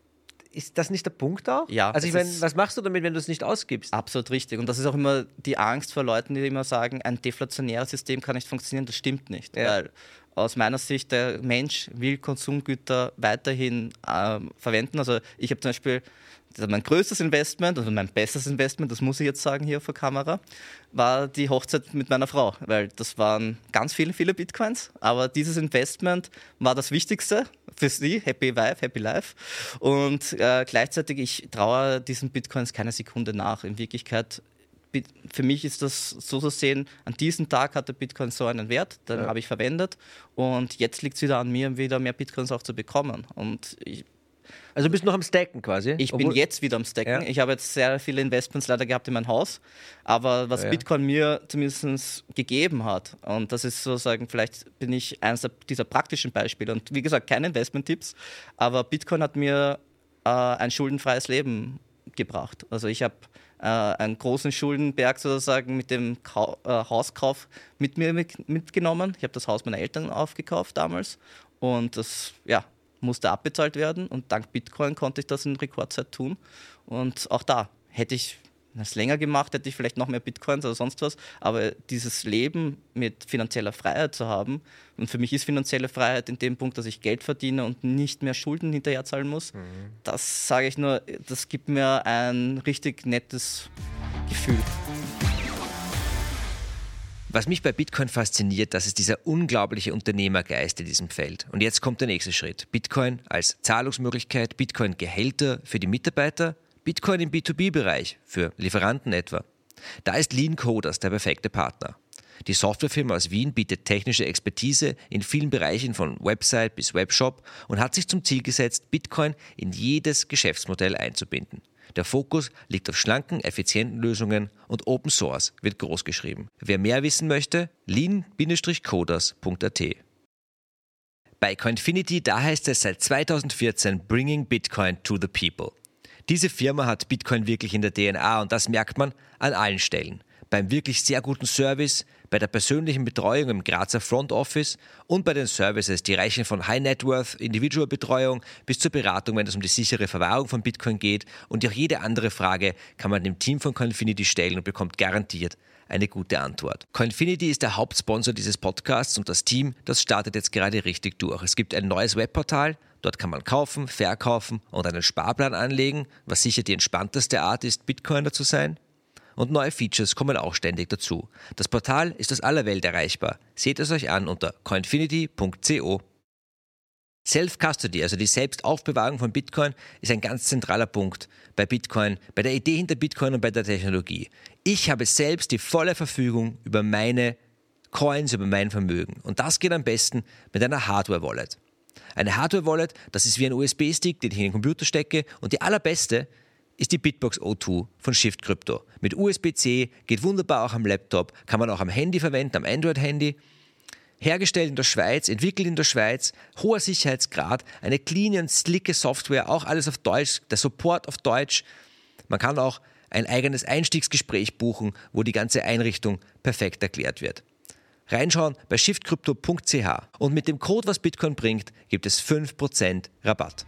Ist das nicht der Punkt auch? Ja. Also ich meine, was machst du damit, wenn du es nicht ausgibst? Absolut richtig. Und das ist auch immer die Angst vor Leuten, die immer sagen, ein deflationäres System kann nicht funktionieren. Das stimmt nicht. Ja. Weil aus meiner Sicht, der Mensch will Konsumgüter weiterhin äh, verwenden. Also ich habe zum Beispiel, das ist mein größtes Investment, also mein bestes Investment, das muss ich jetzt sagen hier vor Kamera, war die Hochzeit mit meiner Frau. Weil das waren ganz viele, viele Bitcoins. Aber dieses Investment war das Wichtigste für sie. Happy Wife, Happy Life. Und äh, gleichzeitig, ich traue diesen Bitcoins keine Sekunde nach. In Wirklichkeit, für mich ist das so zu sehen, an diesem Tag hatte Bitcoin so einen Wert, den ja. habe ich verwendet. Und jetzt liegt es wieder an mir, wieder mehr Bitcoins auch zu bekommen. Und ich, also du bist noch am Stacken quasi? Ich Obwohl, bin jetzt wieder am Stacken. Ja. Ich habe jetzt sehr viele Investments leider gehabt in mein Haus. Aber was ja, ja. Bitcoin mir zumindest gegeben hat, und das ist sozusagen, vielleicht bin ich eines dieser praktischen Beispiele. Und wie gesagt, keine Investment-Tipps, aber Bitcoin hat mir äh, ein schuldenfreies Leben gebracht. Also ich habe äh, einen großen Schuldenberg sozusagen mit dem Kau- äh, Hauskauf mit mir mit, mitgenommen. Ich habe das Haus meiner Eltern aufgekauft damals. Und das, ja, musste abbezahlt werden und dank Bitcoin konnte ich das in Rekordzeit tun. Und auch da hätte ich es länger gemacht, hätte ich vielleicht noch mehr Bitcoins oder sonst was, aber dieses Leben mit finanzieller Freiheit zu haben, und für mich ist finanzielle Freiheit in dem Punkt, dass ich Geld verdiene und nicht mehr Schulden hinterher zahlen muss, mhm. das sage ich nur, das gibt mir ein richtig nettes Gefühl. Was mich bei Bitcoin fasziniert, das ist dieser unglaubliche Unternehmergeist in diesem Feld. Und jetzt kommt der nächste Schritt. Bitcoin als Zahlungsmöglichkeit, Bitcoin-Gehälter für die Mitarbeiter, Bitcoin im B zwei B-Bereich für Lieferanten etwa. Da ist Lean Coders der perfekte Partner. Die Softwarefirma aus Wien bietet technische Expertise in vielen Bereichen von Website bis Webshop und hat sich zum Ziel gesetzt, Bitcoin in jedes Geschäftsmodell einzubinden. Der Fokus liegt auf schlanken, effizienten Lösungen und Open Source wird groß geschrieben. Wer mehr wissen möchte, lean Coders punkt a t. Bei Coinfinity, da heißt es seit zweitausendvierzehn Bringing Bitcoin to the People. Diese Firma hat Bitcoin wirklich in der D N A und das merkt man an allen Stellen. Beim wirklich sehr guten Service, bei der persönlichen Betreuung im Grazer Front Office und bei den Services, die reichen von High-Net-Worth-Individual-Betreuung bis zur Beratung, wenn es um die sichere Verwahrung von Bitcoin geht. Und auch jede andere Frage kann man dem Team von Coinfinity stellen und bekommt garantiert eine gute Antwort. Coinfinity ist der Hauptsponsor dieses Podcasts und das Team, das startet jetzt gerade richtig durch. Es gibt ein neues Webportal, dort kann man kaufen, verkaufen und einen Sparplan anlegen, was sicher die entspannteste Art ist, Bitcoiner zu sein. Und neue Features kommen auch ständig dazu. Das Portal ist aus aller Welt erreichbar. Seht es euch an unter coinfinity punkt co. Self-Custody, also die Selbstaufbewahrung von Bitcoin, ist ein ganz zentraler Punkt bei Bitcoin, bei der Idee hinter Bitcoin und bei der Technologie. Ich habe selbst die volle Verfügung über meine Coins, über mein Vermögen. Und das geht am besten mit einer Hardware-Wallet. Eine Hardware-Wallet, das ist wie ein U S B-Stick, den ich in den Computer stecke. Und die allerbeste ist die Bitbox O zwei von Shift Crypto. Mit U S B C, geht wunderbar auch am Laptop, kann man auch am Handy verwenden, am Android-Handy. Hergestellt in der Schweiz, entwickelt in der Schweiz, hoher Sicherheitsgrad, eine clean und slicke Software, auch alles auf Deutsch, der Support auf Deutsch. Man kann auch ein eigenes Einstiegsgespräch buchen, wo die ganze Einrichtung perfekt erklärt wird. Reinschauen bei shift crypto punkt c h und mit dem Code, was Bitcoin bringt, gibt es fünf Prozent Rabatt.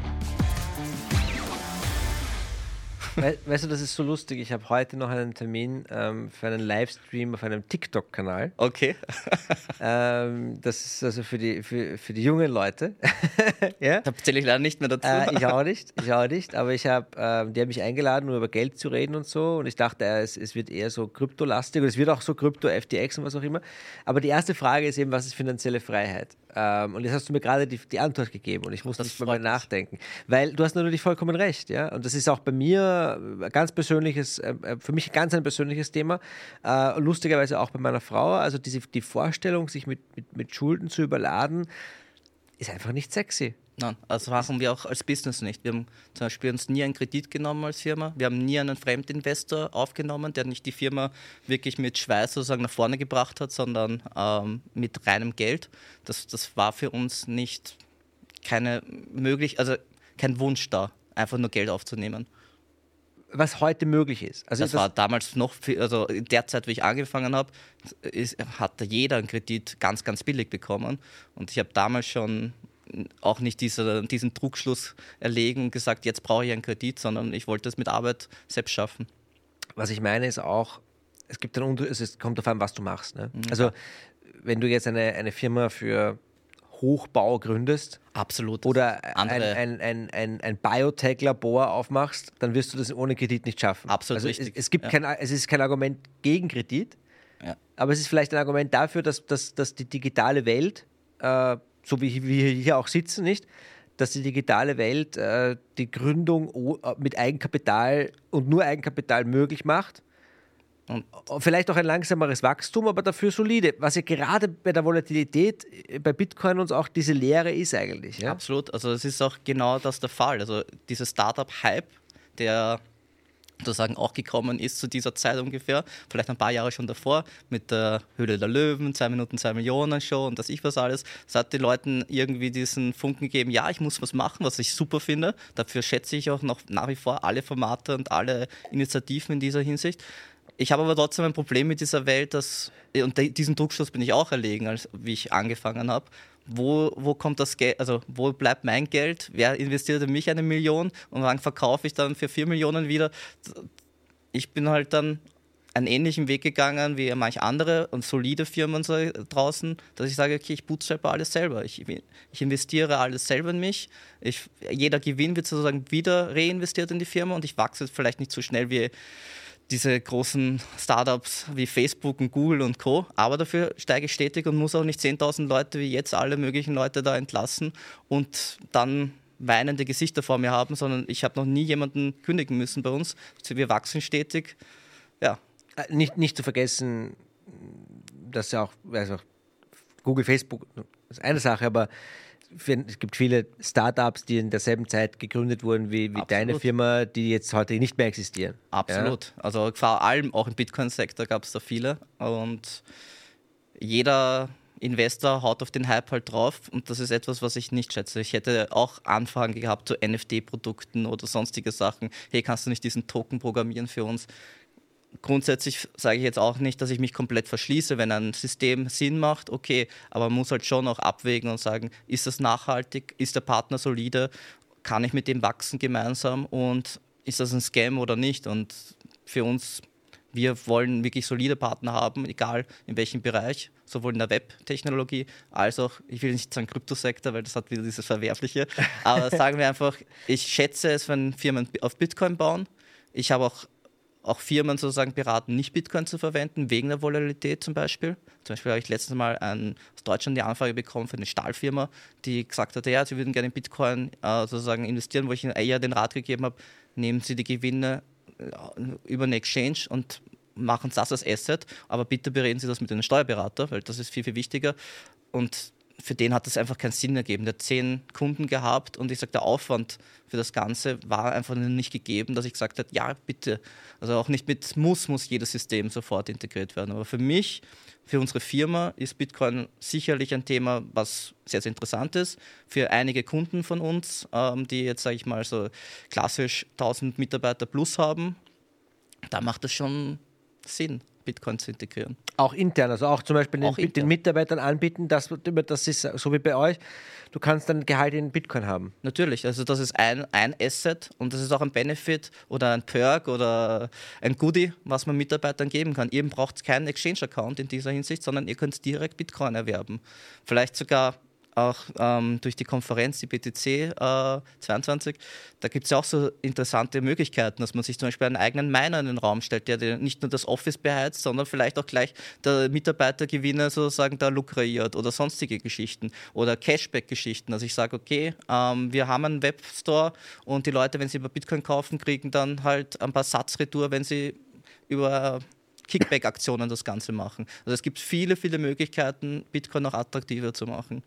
We- weißt du, das ist so lustig. Ich habe heute noch einen Termin ähm, für einen Livestream auf einem TikTok-Kanal. Okay. Ähm, das ist also für die, für, für die jungen Leute. Ja? Da zähle ich leider nicht mehr dazu. Äh, ich auch nicht, ich auch nicht, aber ich habe, ähm, die haben mich eingeladen, um über Geld zu reden und so, und ich dachte, äh, es, es wird eher so kryptolastig und es wird auch so Krypto, F T X und was auch immer, aber die erste Frage ist eben, was ist finanzielle Freiheit? Ähm, und jetzt hast du mir gerade die, die Antwort gegeben und ich muss Das nicht mal freut mehr mich. nachdenken, weil du hast natürlich vollkommen recht, ja, und das ist auch bei mir ein ganz persönliches, äh, für mich ganz ein persönliches Thema, äh, lustigerweise auch bei meiner Frau, also diese, die Vorstellung, sich mit, mit, mit Schulden zu überladen, ist einfach nicht sexy. Nein, also machen wir auch als Business nicht. Wir haben zum Beispiel uns nie einen Kredit genommen als Firma. Wir haben nie einen Fremdinvestor aufgenommen, der nicht die Firma wirklich mit Schweiß sozusagen nach vorne gebracht hat, sondern ähm, mit reinem Geld. Das, das war für uns nicht keine möglich, also kein Wunsch da, einfach nur Geld aufzunehmen. Was heute möglich ist. Also Das war damals noch, viel, also in der Zeit, wie ich angefangen habe, ist, hatte jeder einen Kredit ganz, ganz billig bekommen. Und ich habe damals schon auch nicht diese, diesen Trugschluss erlegen und gesagt, jetzt brauche ich einen Kredit, sondern ich wollte es mit Arbeit selbst schaffen. was ich meine ist auch, es gibt einen Unterschied, es kommt darauf an, was du machst. Ne? Mhm. Also wenn du jetzt eine, eine Firma für Hochbau gründest, absolut, oder ein, ein, ein, ein, ein Biotech-Labor aufmachst, dann wirst du das ohne Kredit nicht schaffen. Absolut also richtig. Es, es, gibt ja. kein, es ist kein Argument gegen Kredit, ja. aber es ist vielleicht ein Argument dafür, dass, dass, dass die digitale Welt, äh, so wie wir hier auch sitzen, nicht, dass die digitale Welt äh, die Gründung mit Eigenkapital und nur Eigenkapital möglich macht. Und vielleicht auch ein langsameres Wachstum, aber dafür solide. Was ja gerade bei der Volatilität bei Bitcoin uns auch diese Lehre ist eigentlich. Ja? Absolut, also es ist auch genau das der Fall. Also dieser Startup-Hype, der sozusagen auch gekommen ist zu dieser Zeit ungefähr, vielleicht ein paar Jahre schon davor, mit der Höhle der Löwen, zwei Minuten, zwei Millionen Show und das ich was alles. Das hat den Leuten irgendwie diesen Funken gegeben, ja, ich muss was machen, was ich super finde. Dafür schätze ich auch noch nach wie vor alle Formate und alle Initiativen in dieser Hinsicht. Ich habe aber trotzdem ein Problem mit dieser Welt, dass, und diesen Druckschluss bin ich auch erlegen, als wie ich angefangen habe. Wo, wo kommt das Geld, also wo bleibt mein Geld? Wer investiert in mich eine Million und wann verkaufe ich dann für vier Millionen wieder? Ich bin halt dann einen ähnlichen Weg gegangen wie manche andere und solide Firmen so draußen, dass ich sage, okay, ich bootstrappe alles selber. Ich, ich investiere alles selber in mich. Ich, jeder Gewinn wird sozusagen wieder reinvestiert in die Firma und ich wachse vielleicht nicht so schnell wie diese großen Startups wie Facebook und Google und Co. Aber dafür steige ich stetig und muss auch nicht zehntausend Leute wie jetzt alle möglichen Leute da entlassen und dann weinende Gesichter vor mir haben, sondern ich habe noch nie jemanden kündigen müssen bei uns. Wir wachsen stetig. Ja. Nicht, nicht zu vergessen, dass ja auch, also Google, Facebook ist eine Sache, aber es gibt viele Startups, die in derselben Zeit gegründet wurden wie, wie deine Firma, die jetzt heute nicht mehr existieren. Absolut. Ja? Also vor allem auch im Bitcoin-Sektor gab es da viele und jeder Investor haut auf den Hype halt drauf und das ist etwas, was ich nicht schätze. Ich hätte auch Anfragen gehabt zu N F T-Produkten oder sonstige Sachen. Hey, kannst du nicht diesen Token programmieren für uns? Grundsätzlich sage ich jetzt auch nicht, dass ich mich komplett verschließe, wenn ein System Sinn macht, okay, aber man muss halt schon auch abwägen und sagen, ist das nachhaltig, ist der Partner solide, kann ich mit dem wachsen gemeinsam und ist das ein Scam oder nicht? Und für uns, wir wollen wirklich solide Partner haben, egal in welchem Bereich, sowohl in der Web-Technologie als auch, ich will nicht sagen Kryptosektor, weil das hat wieder dieses Verwerfliche, aber sagen wir einfach, ich schätze es, wenn Firmen auf Bitcoin bauen. Ich habe auch auch Firmen sozusagen beraten, nicht Bitcoin zu verwenden, wegen der Volatilität zum Beispiel. Zum Beispiel habe ich letztens mal ein, aus Deutschland die Anfrage bekommen für eine Stahlfirma, die gesagt hat, ja, sie würden gerne in Bitcoin äh, sozusagen investieren, wo ich ihnen eher den Rat gegeben habe, nehmen Sie die Gewinne äh, über eine Exchange und machen das als Asset, aber bitte bereden Sie das mit einem Steuerberater, weil das ist viel, viel wichtiger. Und für den hat es einfach keinen Sinn ergeben. Der hat zehn Kunden gehabt und ich sage, der Aufwand für das Ganze war einfach nicht gegeben, dass ich gesagt habe, ja, bitte. Also auch nicht mit Muss, muss jedes System sofort integriert werden. Aber für mich, für unsere Firma ist Bitcoin sicherlich ein Thema, was sehr, sehr interessant ist. Für einige Kunden von uns, ähm, die jetzt, sage ich mal, so klassisch tausend Mitarbeiter plus haben, da macht es schon Sinn, Bitcoin zu integrieren. Auch intern, also auch zum Beispiel Auch den, intern. den Mitarbeitern anbieten, dass das ist so wie bei euch, du kannst dann Gehalt in Bitcoin haben. Natürlich, also das ist ein, ein Asset und das ist auch ein Benefit oder ein Perk oder ein Goodie, was man Mitarbeitern geben kann. Ihr braucht keinen Exchange-Account in dieser Hinsicht, sondern ihr könnt direkt Bitcoin erwerben. Vielleicht sogar auch ähm, durch die Konferenz, die B T C äh, zweiundzwanzig, da gibt es ja auch so interessante Möglichkeiten, dass man sich zum Beispiel einen eigenen Miner in den Raum stellt, der, der nicht nur das Office beheizt, sondern vielleicht auch gleich der Mitarbeitergewinne sozusagen da lukriert oder sonstige Geschichten oder Cashback-Geschichten. Also ich sage, okay, ähm, wir haben einen Webstore und die Leute, wenn sie über Bitcoin kaufen, kriegen dann halt ein paar Satzretour, wenn sie über Kickback-Aktionen das Ganze machen. Also es gibt viele, viele Möglichkeiten, Bitcoin noch attraktiver zu machen.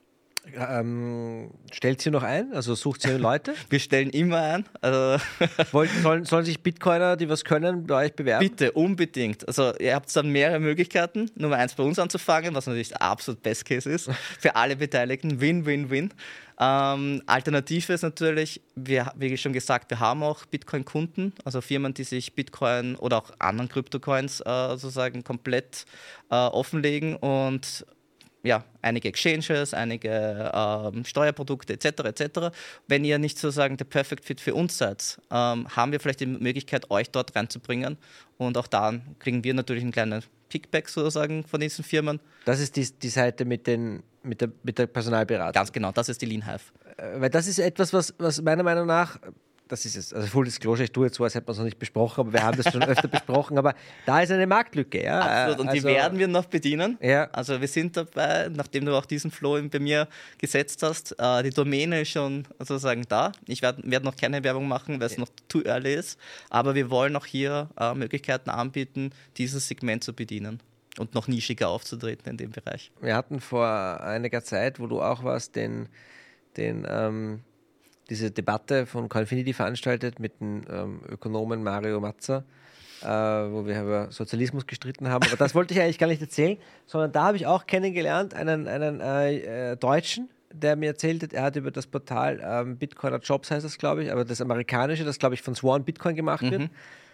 Ähm, stellt sie noch ein? Also sucht sie Leute? Wir stellen immer ein. Also Wollt, sollen, sollen sich Bitcoiner, die was können, bei euch bewerben? bitte, unbedingt. Also ihr habt dann mehrere Möglichkeiten. Nummer eins bei uns anzufangen, was natürlich absolut Best Case ist. Für alle Beteiligten. Win, win, win. Ähm, Alternative ist natürlich, wir, wie schon gesagt, wir haben auch Bitcoin-Kunden, also Firmen, die sich Bitcoin oder auch anderen Kryptocoins äh, sozusagen komplett äh, offenlegen und ja, einige Exchanges, einige ähm, Steuerprodukte et cetera et cetera. Wenn ihr nicht sozusagen der Perfect Fit für uns seid, ähm, haben wir vielleicht die Möglichkeit, euch dort reinzubringen. Und auch da kriegen wir natürlich einen kleinen Kickback sozusagen von diesen Firmen. Das ist die, die Seite mit, den, mit, der, mit der Personalberatung. Ganz genau, das ist die Lean Hive. Äh, Weil das ist etwas, was, was meiner Meinung nach, das ist es, also Full Disclosure, ich tue jetzt so, als hätten wir es noch nicht besprochen, aber wir haben das schon öfter besprochen, aber da ist eine Marktlücke. Ja? Absolut, und also, die werden wir noch bedienen. Ja. Also wir sind dabei, nachdem du auch diesen Flow bei mir gesetzt hast, äh, die Domäne ist schon sozusagen da. Ich werde werd noch keine Werbung machen, weil es noch too early ist, aber wir wollen auch hier äh, Möglichkeiten anbieten, dieses Segment zu bedienen und noch nischiger aufzutreten in dem Bereich. Wir hatten vor einiger Zeit, wo du auch warst, den, den ähm, diese Debatte von Coinfinity veranstaltet mit dem ähm, Ökonomen Mario Mazza, äh, wo wir über Sozialismus gestritten haben. Aber das wollte ich eigentlich gar nicht erzählen, sondern da habe ich auch kennengelernt einen, einen äh, äh, Deutschen, der mir erzählt hat, er hat über das Portal ähm, Bitcoiner Jobs, heißt das, glaube ich, aber das amerikanische, das, glaube ich, von Swan Bitcoin gemacht wird, Mhm.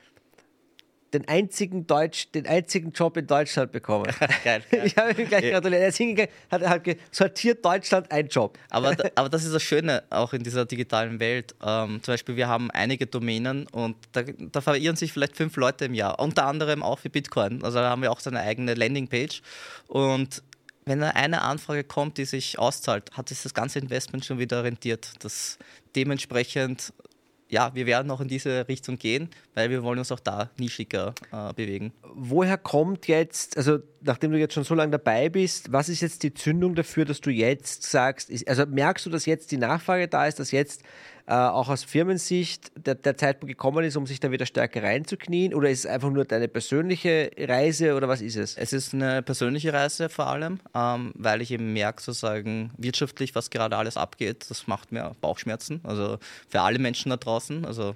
den einzigen Deutsch, den einzigen Job in Deutschland bekommen. Geil, geil. Ich habe ihm gleich Ja. gratuliert. Er ist hingegangen, hat, hat ge- sortiert Deutschland ein Job. Aber, da, aber das ist das Schöne auch in dieser digitalen Welt. Ähm, zum Beispiel, wir haben einige Domänen und da, da verirren sich vielleicht fünf Leute im Jahr. Unter anderem auch für Bitcoin. Also da haben wir auch so eine eigene Landingpage. Und wenn da eine Anfrage kommt, die sich auszahlt, hat sich das ganze Investment schon wieder rentiert. Das dementsprechend, ja, wir werden auch in diese Richtung gehen, weil wir wollen uns auch da nischiger äh, bewegen. Woher kommt jetzt, also nachdem du jetzt schon so lange dabei bist, was ist jetzt die Zündung dafür, dass du jetzt sagst, ist, also merkst du, dass jetzt die Nachfrage da ist, dass jetzt äh, auch aus Firmensicht der, der Zeitpunkt gekommen ist, um sich da wieder stärker reinzuknien, oder ist es einfach nur deine persönliche Reise oder was ist es? Es ist eine persönliche Reise vor allem, ähm, weil ich eben merke, sozusagen wirtschaftlich, was gerade alles abgeht, das macht mir Bauchschmerzen. Also für alle Menschen da draußen, also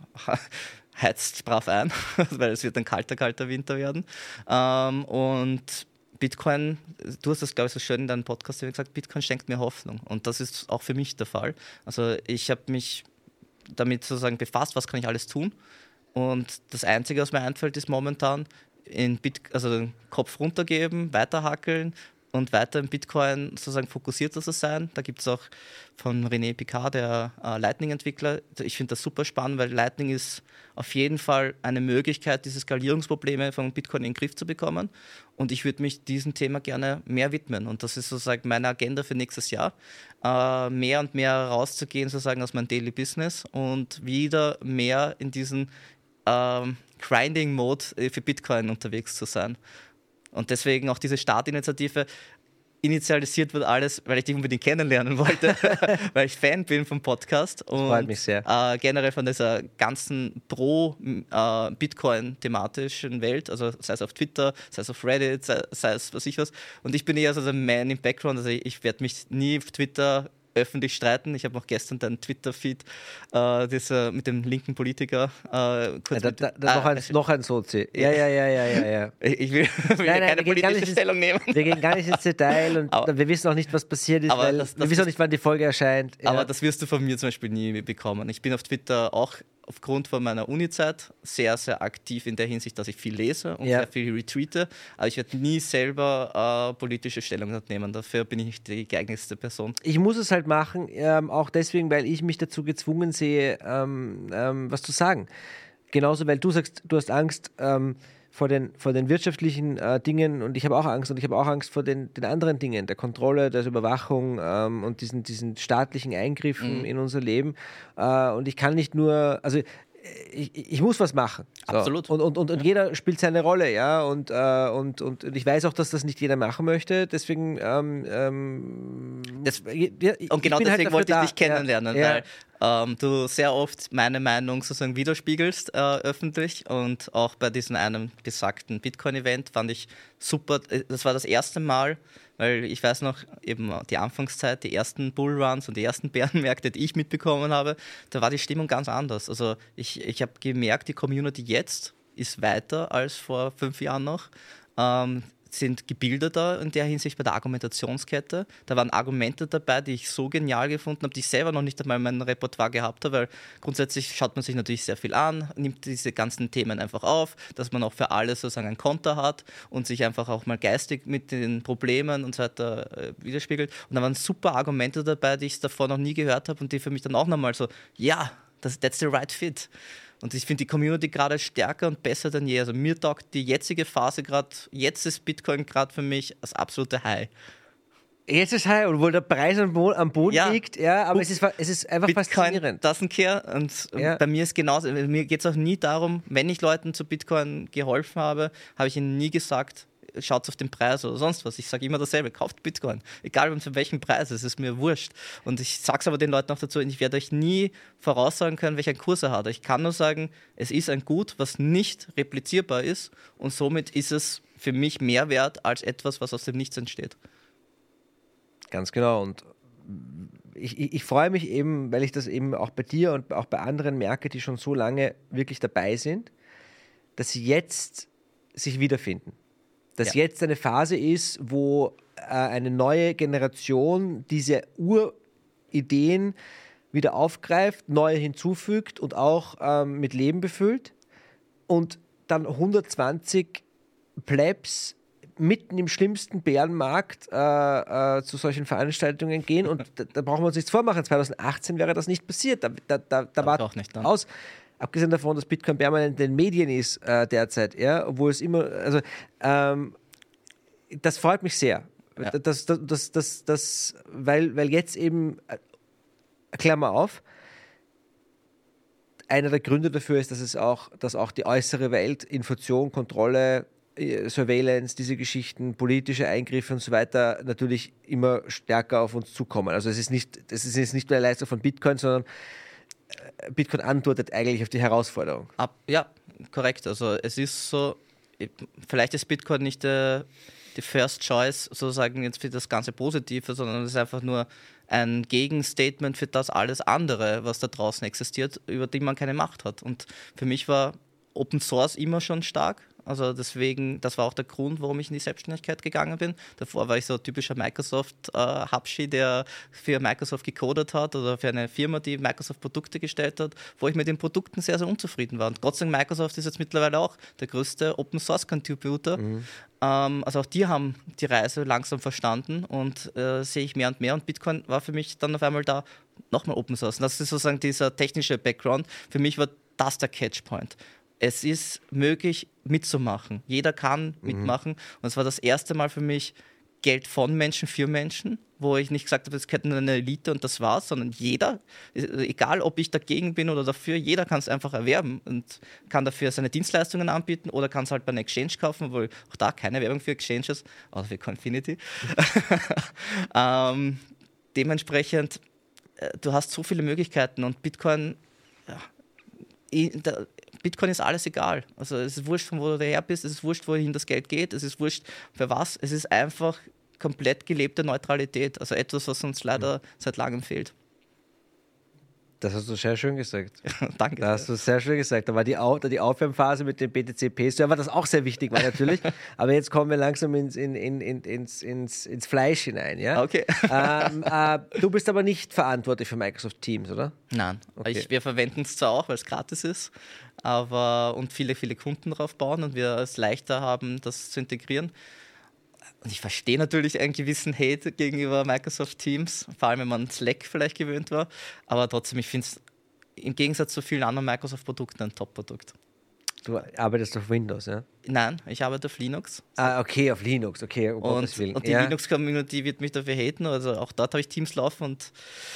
heizt brav ein, weil es wird ein kalter, kalter Winter werden. Ähm, und Bitcoin, du hast das, glaube ich, so schön in deinem Podcast gesagt, Bitcoin schenkt mir Hoffnung. Und das ist auch für mich der Fall. Also ich habe mich damit sozusagen befasst, was kann ich alles tun. Und das Einzige, was mir einfällt, ist momentan in Bit also den Kopf runtergeben, weiterhackeln und weiter im Bitcoin sozusagen fokussierter zu sein. Da gibt es auch von René Picard, der äh, Lightning-Entwickler. Ich finde das super spannend, weil Lightning ist auf jeden Fall eine Möglichkeit, diese Skalierungsprobleme von Bitcoin in den Griff zu bekommen. Und ich würde mich diesem Thema gerne mehr widmen. Und das ist sozusagen meine Agenda für nächstes Jahr, äh, mehr und mehr rauszugehen sozusagen aus meinem Daily Business und wieder mehr in diesen ähm, Grinding-Mode für Bitcoin unterwegs zu sein. Und deswegen auch diese Startinitiative. Initialisiert wird alles, weil ich dich unbedingt kennenlernen wollte, weil ich Fan bin vom Podcast und freut mich sehr. Äh, generell von dieser ganzen Pro-Bitcoin-thematischen Welt, also sei es auf Twitter, sei es auf Reddit, sei, sei es was ich was. Und ich bin eher so ein Man im Background, also ich, ich werde mich nie auf Twitter öffentlich streiten. Ich habe noch gestern deinen Twitter-Feed äh, dieser, mit dem linken Politiker äh, kurz Ja, da, da, da ah, noch, ein, noch ein Sozi. Ja, ja, ja, ja, ja. ja. Ich, ich will, will Nein, nein, keine wir gehen gar politische nicht ins- Stellung nehmen. Wir gehen gar nicht ins Detail und Aber- wir wissen auch nicht, was passiert ist, Aber weil das- das wir wissen auch ist- nicht, wann die Folge erscheint. Ja. Aber das wirst du von mir zum Beispiel nie bekommen. Ich bin auf Twitter auch aufgrund von meiner Uni-Zeit sehr, sehr aktiv in der Hinsicht, dass ich viel lese und ja. sehr viel retweete. Aber ich werde nie selber äh, politische Stellung nehmen. Dafür bin ich nicht die geeignetste Person. Ich muss es halt machen, ähm, auch deswegen, weil ich mich dazu gezwungen sehe, ähm, ähm, was zu sagen. Genauso, weil du sagst, du hast Angst ähm, vor, den, vor den wirtschaftlichen äh, Dingen und ich habe auch Angst und ich habe auch Angst vor den, den anderen Dingen, der Kontrolle, der Überwachung ähm, und diesen, diesen staatlichen Eingriffen Mhm. in unser Leben. Äh, und ich kann nicht nur, also ich, ich muss was machen. So. Absolut. Und, und, und, und jeder spielt seine Rolle, ja. Und, äh, und, und ich weiß auch, dass das nicht jeder machen möchte. Deswegen ähm, ähm, Das, ja, ich und genau bin halt deswegen dafür wollte ich da. dich kennenlernen, Ja. weil ähm, du sehr oft meine Meinung sozusagen widerspiegelst äh, öffentlich und auch bei diesem einem besagten Bitcoin-Event fand ich super. Das war das erste Mal, weil ich weiß noch, eben die Anfangszeit, die ersten Bullruns und die ersten Bärenmärkte, die ich mitbekommen habe, da war die Stimmung ganz anders. Also ich, ich habe gemerkt, die Community jetzt ist weiter als vor fünf Jahren noch. Ähm, sind gebildeter in der Hinsicht bei der Argumentationskette. Da waren Argumente dabei, die ich so genial gefunden habe, die ich selber noch nicht einmal in meinem Repertoire gehabt habe, weil grundsätzlich schaut man sich natürlich sehr viel an, nimmt diese ganzen Themen einfach auf, dass man auch für alles sozusagen ein Konter hat und sich einfach auch mal geistig mit den Problemen und so weiter äh, widerspiegelt. Und da waren super Argumente dabei, die ich davor noch nie gehört habe und die für mich dann auch nochmal so, ja, das, that's the right fit. Und ich finde die Community gerade stärker und besser denn je. Also mir taugt die jetzige Phase gerade, jetzt ist Bitcoin gerade für mich das absolute High. Jetzt ist High, obwohl der Preis am, Bo- am Boden Ja. liegt, ja, aber es ist, fa- es ist einfach Bitcoin faszinierend. doesn't care. Und Ja. bei mir ist genauso, mir geht es auch nie darum, wenn ich Leuten zu Bitcoin geholfen habe, habe ich ihnen nie gesagt, schaut auf den Preis oder sonst was. Ich sage immer dasselbe, kauft Bitcoin. Egal für welchen Preis, es ist mir wurscht. Und ich sage es aber den Leuten auch dazu, ich werde euch nie voraussagen können, welchen Kurs er hat. Ich kann nur sagen, es ist ein Gut, was nicht replizierbar ist und somit ist es für mich mehr wert als etwas, was aus dem Nichts entsteht. Ganz genau. Und ich, ich, ich freue mich eben, weil ich das eben auch bei dir und auch bei anderen merke, die schon so lange wirklich dabei sind, dass sie jetzt sich wiederfinden. Dass Ja. jetzt eine Phase ist, wo äh, eine neue Generation diese Urideen wieder aufgreift, neue hinzufügt und auch ähm, mit Leben befüllt und dann hundertzwanzig Plebs mitten im schlimmsten Bärenmarkt äh, äh, zu solchen Veranstaltungen gehen und da, da brauchen wir uns nichts vormachen. zwanzig achtzehn wäre das nicht passiert. Da, da, da, da war auch nicht, ne? aus. Abgesehen davon, dass Bitcoin permanent in den Medien ist äh, derzeit, ja, obwohl es immer, also ähm, das freut mich sehr. Ja. Das, das, das, das, das, weil, weil jetzt eben, äh, Klammer auf, einer der Gründe dafür ist, dass es auch, dass auch die äußere Welt, Inflation, Kontrolle, äh, Surveillance, diese Geschichten, politische Eingriffe und so weiter natürlich immer stärker auf uns zukommen. Also es ist nicht, es ist jetzt nicht nur eine Leistung von Bitcoin, sondern Bitcoin antwortet eigentlich auf die Herausforderung. Ab, ja, korrekt. Also es ist so, vielleicht ist Bitcoin nicht der, die First Choice sozusagen jetzt für das ganze Positive, sondern es ist einfach nur ein Gegenstatement für das alles andere, was da draußen existiert, über die man keine Macht hat. Und für mich war Open Source immer schon stark. Also deswegen, das war auch der Grund, warum ich in die Selbstständigkeit gegangen bin. Davor war ich so ein typischer Microsoft-Hubschi, der für Microsoft gecodet hat oder für eine Firma, die Microsoft-Produkte gestellt hat, wo ich mit den Produkten sehr, sehr unzufrieden war. Und Gott sei Dank, Microsoft ist jetzt mittlerweile auch der größte Open-Source-Contributor. Mhm. Ähm, also auch die haben die Reise langsam verstanden und äh, sehe ich mehr und mehr. Und Bitcoin war für mich dann auf einmal da nochmal Open Source. Und das ist sozusagen dieser technische Background. Für mich war das der Catchpoint. Es ist möglich, mitzumachen. Jeder kann mhm. mitmachen. Und es war das erste Mal für mich Geld von Menschen für Menschen, wo ich nicht gesagt habe, es gehört nur eine Elite und das war's, sondern jeder, egal ob ich dagegen bin oder dafür, jeder kann es einfach erwerben und kann dafür seine Dienstleistungen anbieten oder kann es halt bei einer Exchange kaufen, obwohl auch da keine Werbung für Exchanges, außer für Confinity. ähm, dementsprechend, du hast so viele Möglichkeiten und Bitcoin, ja, da, Bitcoin ist alles egal. Also es ist wurscht, von wo du her bist, es ist wurscht, wohin das Geld geht, es ist wurscht, für was. Es ist einfach komplett gelebte Neutralität. Also etwas, was uns leider seit langem fehlt. Das hast du sehr schön gesagt. Danke. Das hast du sehr schön gesagt. Da war die, Au- die Aufwärmphase mit dem B T C P-Server, das auch sehr wichtig war natürlich. Aber jetzt kommen wir langsam ins, in, in, in, ins, ins, ins Fleisch hinein. Ja? Okay. Ähm, äh, du bist aber nicht verantwortlich für Microsoft Teams, oder? Nein, Okay. ich, wir verwenden es zwar auch, weil es gratis ist, aber und viele, viele Kunden drauf bauen und wir es leichter haben, das zu integrieren. Und ich verstehe natürlich einen gewissen Hate gegenüber Microsoft Teams, vor allem wenn man Slack vielleicht gewöhnt war, aber trotzdem, ich finde es im Gegensatz zu vielen anderen Microsoft-Produkten ein Top-Produkt. Du arbeitest auf Windows, ja? Nein, ich arbeite auf Linux. Ah, okay, auf Linux, okay, um Gottes Und, Willen. und die ja. Linux-Community wird mich dafür haten, also auch dort habe ich Teams laufen. Und,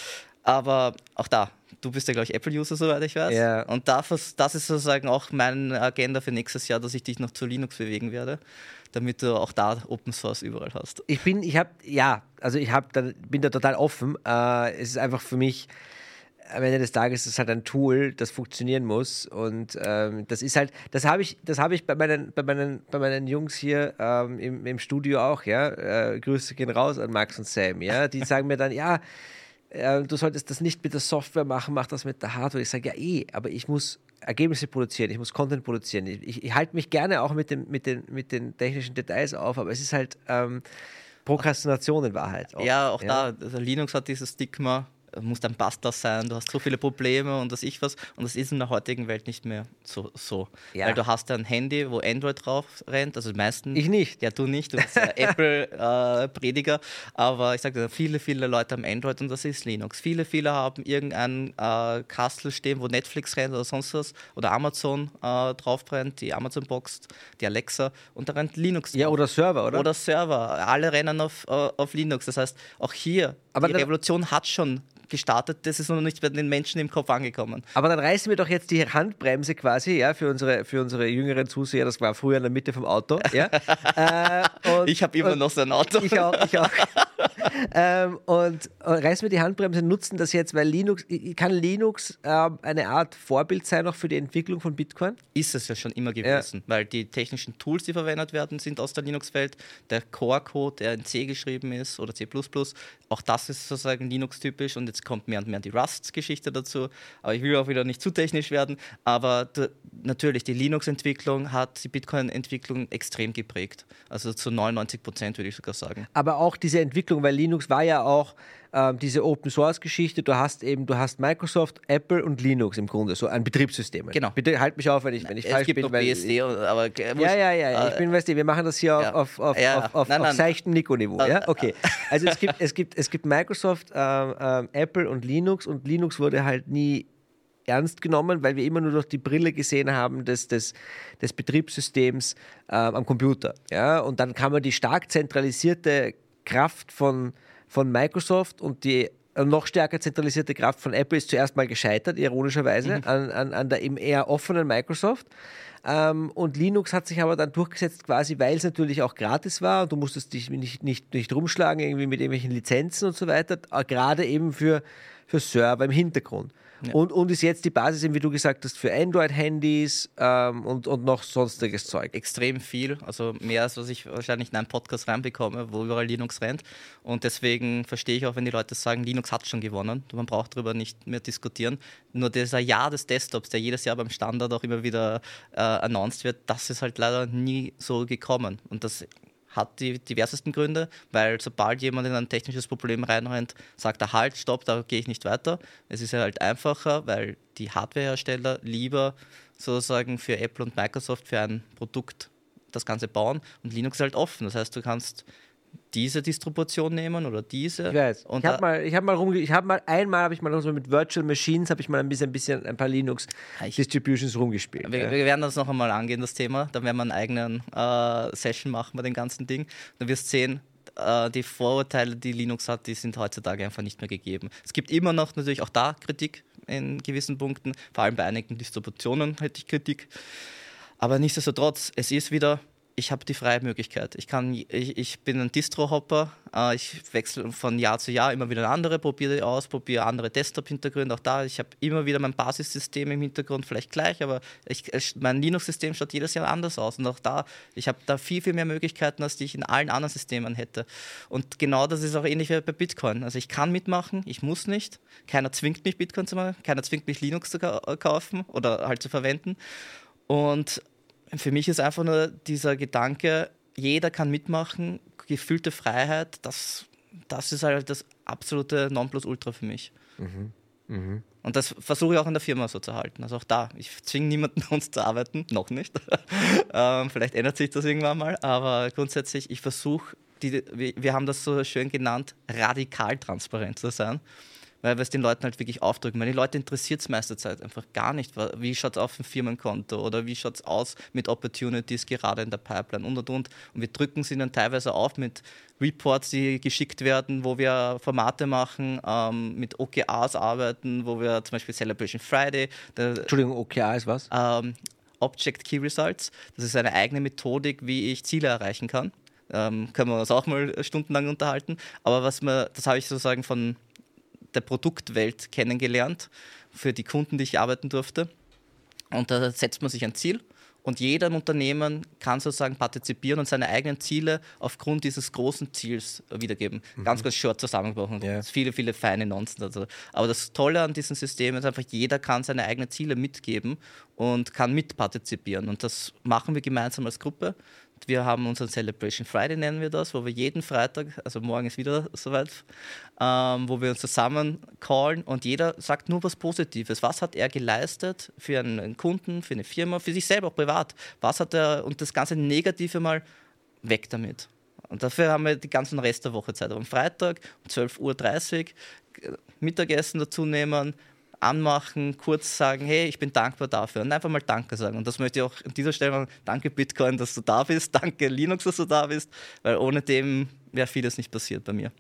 aber auch da, du bist ja, glaube ich, Apple-User, soweit ich weiß. Ja. Und dafür, das ist sozusagen auch meine Agenda für nächstes Jahr, dass ich dich noch zu Linux bewegen werde, damit du auch da Open Source überall hast. Ich bin, ich habe, ja, also ich hab, da, bin da total offen. Äh, es ist einfach für mich, am Ende des Tages ist es halt ein Tool, das funktionieren muss. Und ähm, das ist halt, das habe ich, das habe ich bei meinen, bei meinen, bei meinen Jungs hier ähm, im, im Studio auch, ja. Äh, Grüße gehen raus an Max und Sam, ja. Die sagen mir dann, ja, äh, du solltest das nicht mit der Software machen, mach das mit der Hardware. Ich sage, ja eh, aber ich muss Ergebnisse produzieren, ich muss Content produzieren. Ich, ich, ich halte mich gerne auch mit, dem, mit, den, mit den technischen Details auf, aber es ist halt ähm, Prokrastination in Wahrheit. Auch, Ja, auch ja. da, also Linux hat dieses Stigma, muss ein Bastler sein, du hast so viele Probleme und das ich was. Und das ist in der heutigen Welt nicht mehr so. so. Ja. Weil du hast ein Handy, wo Android drauf rennt, also die meisten. Ich nicht. Ja, du nicht, du bist ja Apple-Prediger. Äh, aber ich sage dir, viele, viele Leute haben Android und das ist Linux. Viele, viele haben irgendein äh, Kastel stehen, wo Netflix rennt oder sonst was oder Amazon äh, drauf brennt, die Amazon-Box, die Alexa und da rennt Linux drauf. Ja, oder Server, oder? Oder Server. Alle rennen auf, äh, auf Linux. Das heißt, auch hier, Aber die dann- Revolution hat schon gestartet, das ist noch nicht bei den Menschen im Kopf angekommen. Aber dann reißen wir doch jetzt die Handbremse quasi, ja, für unsere, für unsere jüngeren Zuseher, das war früher in der Mitte vom Auto, ja. äh, und, Ich habe immer und noch so ein Auto. Ich auch, ich auch. ähm, und, und reißen wir die Handbremse, nutzen das jetzt, weil Linux, kann Linux ähm, eine Art Vorbild sein auch für die Entwicklung von Bitcoin? Ist es ja schon immer gewesen, weil die technischen Tools, die verwendet werden, sind aus der Linux-Welt. Der Core-Code, der in C geschrieben ist oder C plus plus, auch das ist sozusagen Linux-typisch und jetzt kommt mehr und mehr die Rust-Geschichte dazu. Aber ich will auch wieder nicht zu technisch werden, aber d- natürlich, die Linux-Entwicklung hat die Bitcoin-Entwicklung extrem geprägt. Also zu neunundneunzig Prozent würde ich sogar sagen. Aber auch diese Entwicklung, weil Linux war ja auch ähm, diese Open-Source-Geschichte, du hast eben, du hast Microsoft, Apple und Linux im Grunde, so ein Betriebssystem. Genau. Bitte halt mich auf, wenn ich, wenn ich Es falsch gibt bin. noch weil B S D, aber... Ja, ja, ja, ja. Ich bin, weißt du, wir machen das hier Ja. auf, auf, Ja. auf, auf, Nein, auf nein. seichtem Nico-Niveau. Ja? Okay. Also es gibt, es gibt, es gibt Microsoft, ähm, ähm, Apple und Linux und Linux wurde halt nie ernst genommen, weil wir immer nur durch die Brille gesehen haben des, des, des Betriebssystems ähm, am Computer. Ja? Und dann kann man die stark zentralisierte Kraft von, von Microsoft und die noch stärker zentralisierte Kraft von Apple ist zuerst mal gescheitert, ironischerweise, mhm. an, an, an der eben eher offenen Microsoft. Ähm, und Linux hat sich aber dann durchgesetzt, quasi, weil es natürlich auch gratis war und du musstest dich nicht, nicht, nicht rumschlagen irgendwie mit irgendwelchen Lizenzen und so weiter, gerade eben für, für Server im Hintergrund. Ja. Und, und ist jetzt die Basis, eben, wie du gesagt hast, für Android-Handys ähm, und, und noch sonstiges Zeug. Extrem viel, also mehr als was ich wahrscheinlich in einen Podcast reinbekomme, wo überall Linux rennt. Und deswegen verstehe ich auch, wenn die Leute sagen, Linux hat schon gewonnen. Man braucht darüber nicht mehr diskutieren. Nur dieser Jahr des Desktops, der jedes Jahr beim Standard auch immer wieder äh, announced wird, das ist halt leider nie so gekommen. Und das hat die diversesten Gründe, weil sobald jemand in ein technisches Problem reinrennt, sagt er halt, stopp, da gehe ich nicht weiter. Es ist ja halt einfacher, weil die Hardwarehersteller lieber sozusagen für Apple und Microsoft für ein Produkt das Ganze bauen und Linux ist halt offen. Das heißt, du kannst diese Distribution nehmen oder diese. Ich weiß. Und ich habe mal, ich habe mal rumge, ich habe mal einmal habe ich mal so mit Virtual Machines habe ich mal ein bisschen, ein bisschen ein paar Linux ich, Distributions rumgespielt. Wir, ja. wir werden das noch einmal angehen, das Thema. Dann werden wir einen eigenen äh, Session machen bei dem ganzen Ding. Dann wirst du sehen, äh, die Vorurteile, die Linux hat, die sind heutzutage einfach nicht mehr gegeben. Es gibt immer noch natürlich auch da Kritik in gewissen Punkten, vor allem bei einigen Distributionen hätte ich Kritik. Aber nichtsdestotrotz, es ist wieder ich habe die freie Möglichkeit. Ich, kann, ich, ich bin ein Distro-Hopper, äh, ich wechsle von Jahr zu Jahr immer wieder eine andere, probiere aus, probiere andere Desktop-Hintergründe. Auch da, ich habe immer wieder mein Basissystem im Hintergrund, vielleicht gleich, aber ich, mein Linux-System schaut jedes Jahr anders aus. Und auch da, ich habe da viel, viel mehr Möglichkeiten, als die ich in allen anderen Systemen hätte. Und genau das ist auch ähnlich wie bei Bitcoin. Also ich kann mitmachen, ich muss nicht. Keiner zwingt mich, Bitcoin zu machen, keiner zwingt mich, Linux zu kaufen oder halt zu verwenden. Und für mich ist einfach nur dieser Gedanke, jeder kann mitmachen, gefühlte Freiheit, das, das ist halt das absolute Nonplusultra für mich. Mhm. Mhm. Und das versuche ich auch in der Firma so zu halten. Also auch da, ich zwinge niemanden, uns zu arbeiten, noch nicht. ähm, vielleicht ändert sich das irgendwann mal, aber grundsätzlich, ich versuche, die, wir haben das so schön genannt, radikal transparent zu sein. Weil wir es den Leuten halt wirklich aufdrücken. Weil die Leute interessiert es meiste Zeit einfach gar nicht. Wie schaut es auf dem Firmenkonto oder wie schaut es aus mit Opportunities gerade in der Pipeline und und und. Und wir drücken sie dann teilweise auf mit Reports, die geschickt werden, wo wir Formate machen, ähm, mit O K As arbeiten, wo wir zum Beispiel Celebration Friday. Der, Entschuldigung, O K A ist was? Ähm, Object Key Results. Das ist eine eigene Methodik, wie ich Ziele erreichen kann. Ähm, können wir uns auch mal stundenlang unterhalten. Aber was man, das habe ich sozusagen von der Produktwelt kennengelernt, für die Kunden, die ich arbeiten durfte. Und da setzt man sich ein Ziel und jeder Unternehmen kann sozusagen partizipieren und seine eigenen Ziele aufgrund dieses großen Ziels wiedergeben. Mhm. Ganz, ganz short zusammengebrochen. Yeah. Viele, viele feine Nonsens. Also. Aber das Tolle an diesem System ist einfach, jeder kann seine eigenen Ziele mitgeben und kann mitpartizipieren. Und das machen wir gemeinsam als Gruppe. Wir haben unseren Celebration Friday, nennen wir das, wo wir jeden Freitag, also morgen ist wieder soweit, ähm, wo wir uns zusammen callen und jeder sagt nur was Positives. Was hat er geleistet für einen Kunden, für eine Firma, für sich selber, auch privat? Was hat er, und das ganze Negative mal weg damit. Und dafür haben wir die ganzen Rest der Woche Zeit. Aber am Freitag um zwölf Uhr dreißig Mittagessen dazu nehmen, anmachen, kurz sagen, hey, ich bin dankbar dafür und einfach mal Danke sagen. Und das möchte ich auch an dieser Stelle machen. Danke Bitcoin, dass du da bist. Danke Linux, dass du da bist, weil ohne dem wäre vieles nicht passiert bei mir.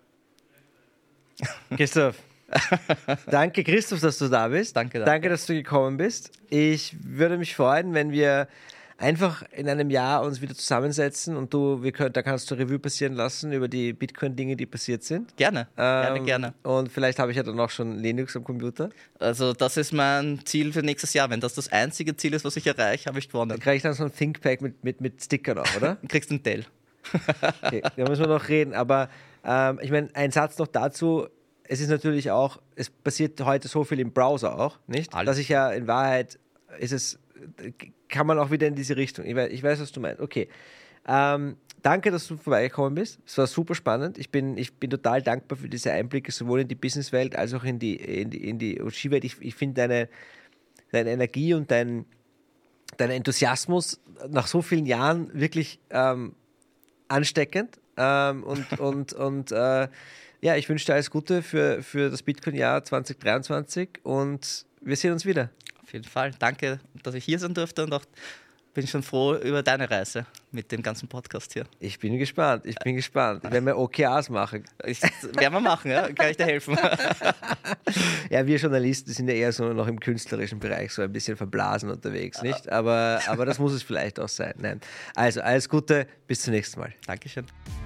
Christoph, danke Christoph, dass du da bist. Danke, danke. Danke, dass du gekommen bist. Ich würde mich freuen, wenn wir einfach in einem Jahr uns wieder zusammensetzen und du, wir können, da kannst du Revue passieren lassen über die Bitcoin-Dinge, die passiert sind. Gerne, ähm, gerne, gerne. Und vielleicht habe ich ja dann auch schon Linux am Computer. Also das ist mein Ziel für nächstes Jahr. Wenn das das einzige Ziel ist, was ich erreiche, habe ich gewonnen. Dann kriege ich dann so ein ThinkPad mit, mit, mit Stickern auch, oder? Du kriegst einen Dell. Okay, da müssen wir noch reden. Aber ähm, ich meine, ein Satz noch dazu. Es ist natürlich auch, es passiert heute so viel im Browser auch, nicht? Alles. Dass ich ja in Wahrheit, ist es, kann man auch wieder in diese Richtung. Ich weiß, ich weiß was du meinst. Okay. Ähm, danke, dass du vorbeigekommen bist. Es war super spannend. Ich bin, ich bin total dankbar für diese Einblicke, sowohl in die Businesswelt als auch in die, in die, in die O G-Welt. Ich, ich finde deine, deine Energie und dein, dein Enthusiasmus nach so vielen Jahren wirklich ähm, ansteckend. Ähm, und und, und äh, ja, ich wünsche dir alles Gute für, für das Bitcoin-Jahr zwanzig dreiundzwanzig und wir sehen uns wieder. Auf jeden Fall. Danke, dass ich hier sein durfte und auch bin schon froh über deine Reise mit dem ganzen Podcast hier. Ich bin gespannt, ich bin gespannt. Wenn wir O K As machen. Ich, werden wir machen, ja? Kann ich dir helfen. Ja, wir Journalisten sind ja eher so noch im künstlerischen Bereich so ein bisschen verblasen unterwegs, nicht? Aber, aber das muss es vielleicht auch sein. Nein. Also, alles Gute, bis zum nächsten Mal. Dankeschön.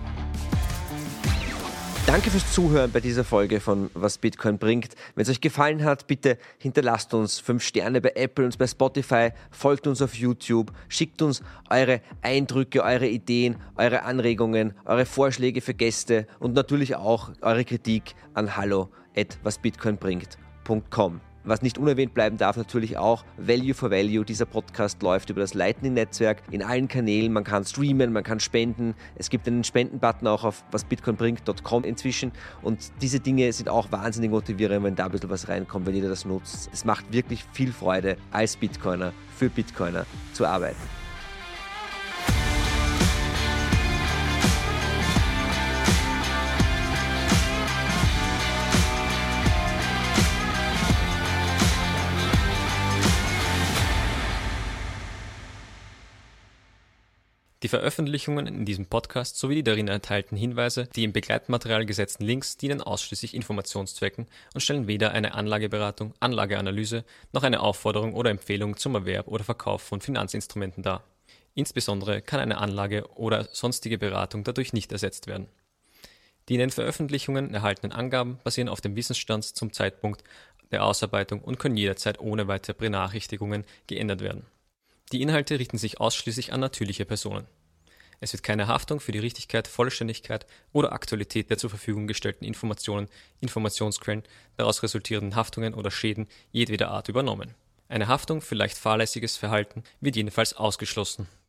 Danke fürs Zuhören bei dieser Folge von Was Bitcoin bringt. Wenn es euch gefallen hat, bitte hinterlasst uns fünf Sterne bei Apple und bei Spotify, folgt uns auf YouTube, schickt uns eure Eindrücke, eure Ideen, eure Anregungen, eure Vorschläge für Gäste und natürlich auch eure Kritik an hallo at wasbitcoinbringt punkt com. Was nicht unerwähnt bleiben darf, natürlich auch Value for Value. Dieser Podcast läuft über das Lightning-Netzwerk in allen Kanälen. Man kann streamen, man kann spenden. Es gibt einen Spendenbutton auch auf wasbitcoinbringt punkt com inzwischen. Und diese Dinge sind auch wahnsinnig motivierend, wenn da ein bisschen was reinkommt, wenn jeder das nutzt. Es macht wirklich viel Freude, als Bitcoiner für Bitcoiner zu arbeiten. Die Veröffentlichungen in diesem Podcast sowie die darin enthaltenen Hinweise, die im Begleitmaterial gesetzten Links dienen ausschließlich Informationszwecken und stellen weder eine Anlageberatung, Anlageanalyse noch eine Aufforderung oder Empfehlung zum Erwerb oder Verkauf von Finanzinstrumenten dar. Insbesondere kann eine Anlage oder sonstige Beratung dadurch nicht ersetzt werden. Die in den Veröffentlichungen erhaltenen Angaben basieren auf dem Wissensstand zum Zeitpunkt der Ausarbeitung und können jederzeit ohne weitere Benachrichtigungen geändert werden. Die Inhalte richten sich ausschließlich an natürliche Personen. Es wird keine Haftung für die Richtigkeit, Vollständigkeit oder Aktualität der zur Verfügung gestellten Informationen, Informationsquellen, daraus resultierenden Haftungen oder Schäden jedweder Art übernommen. Eine Haftung für leicht fahrlässiges Verhalten wird jedenfalls ausgeschlossen.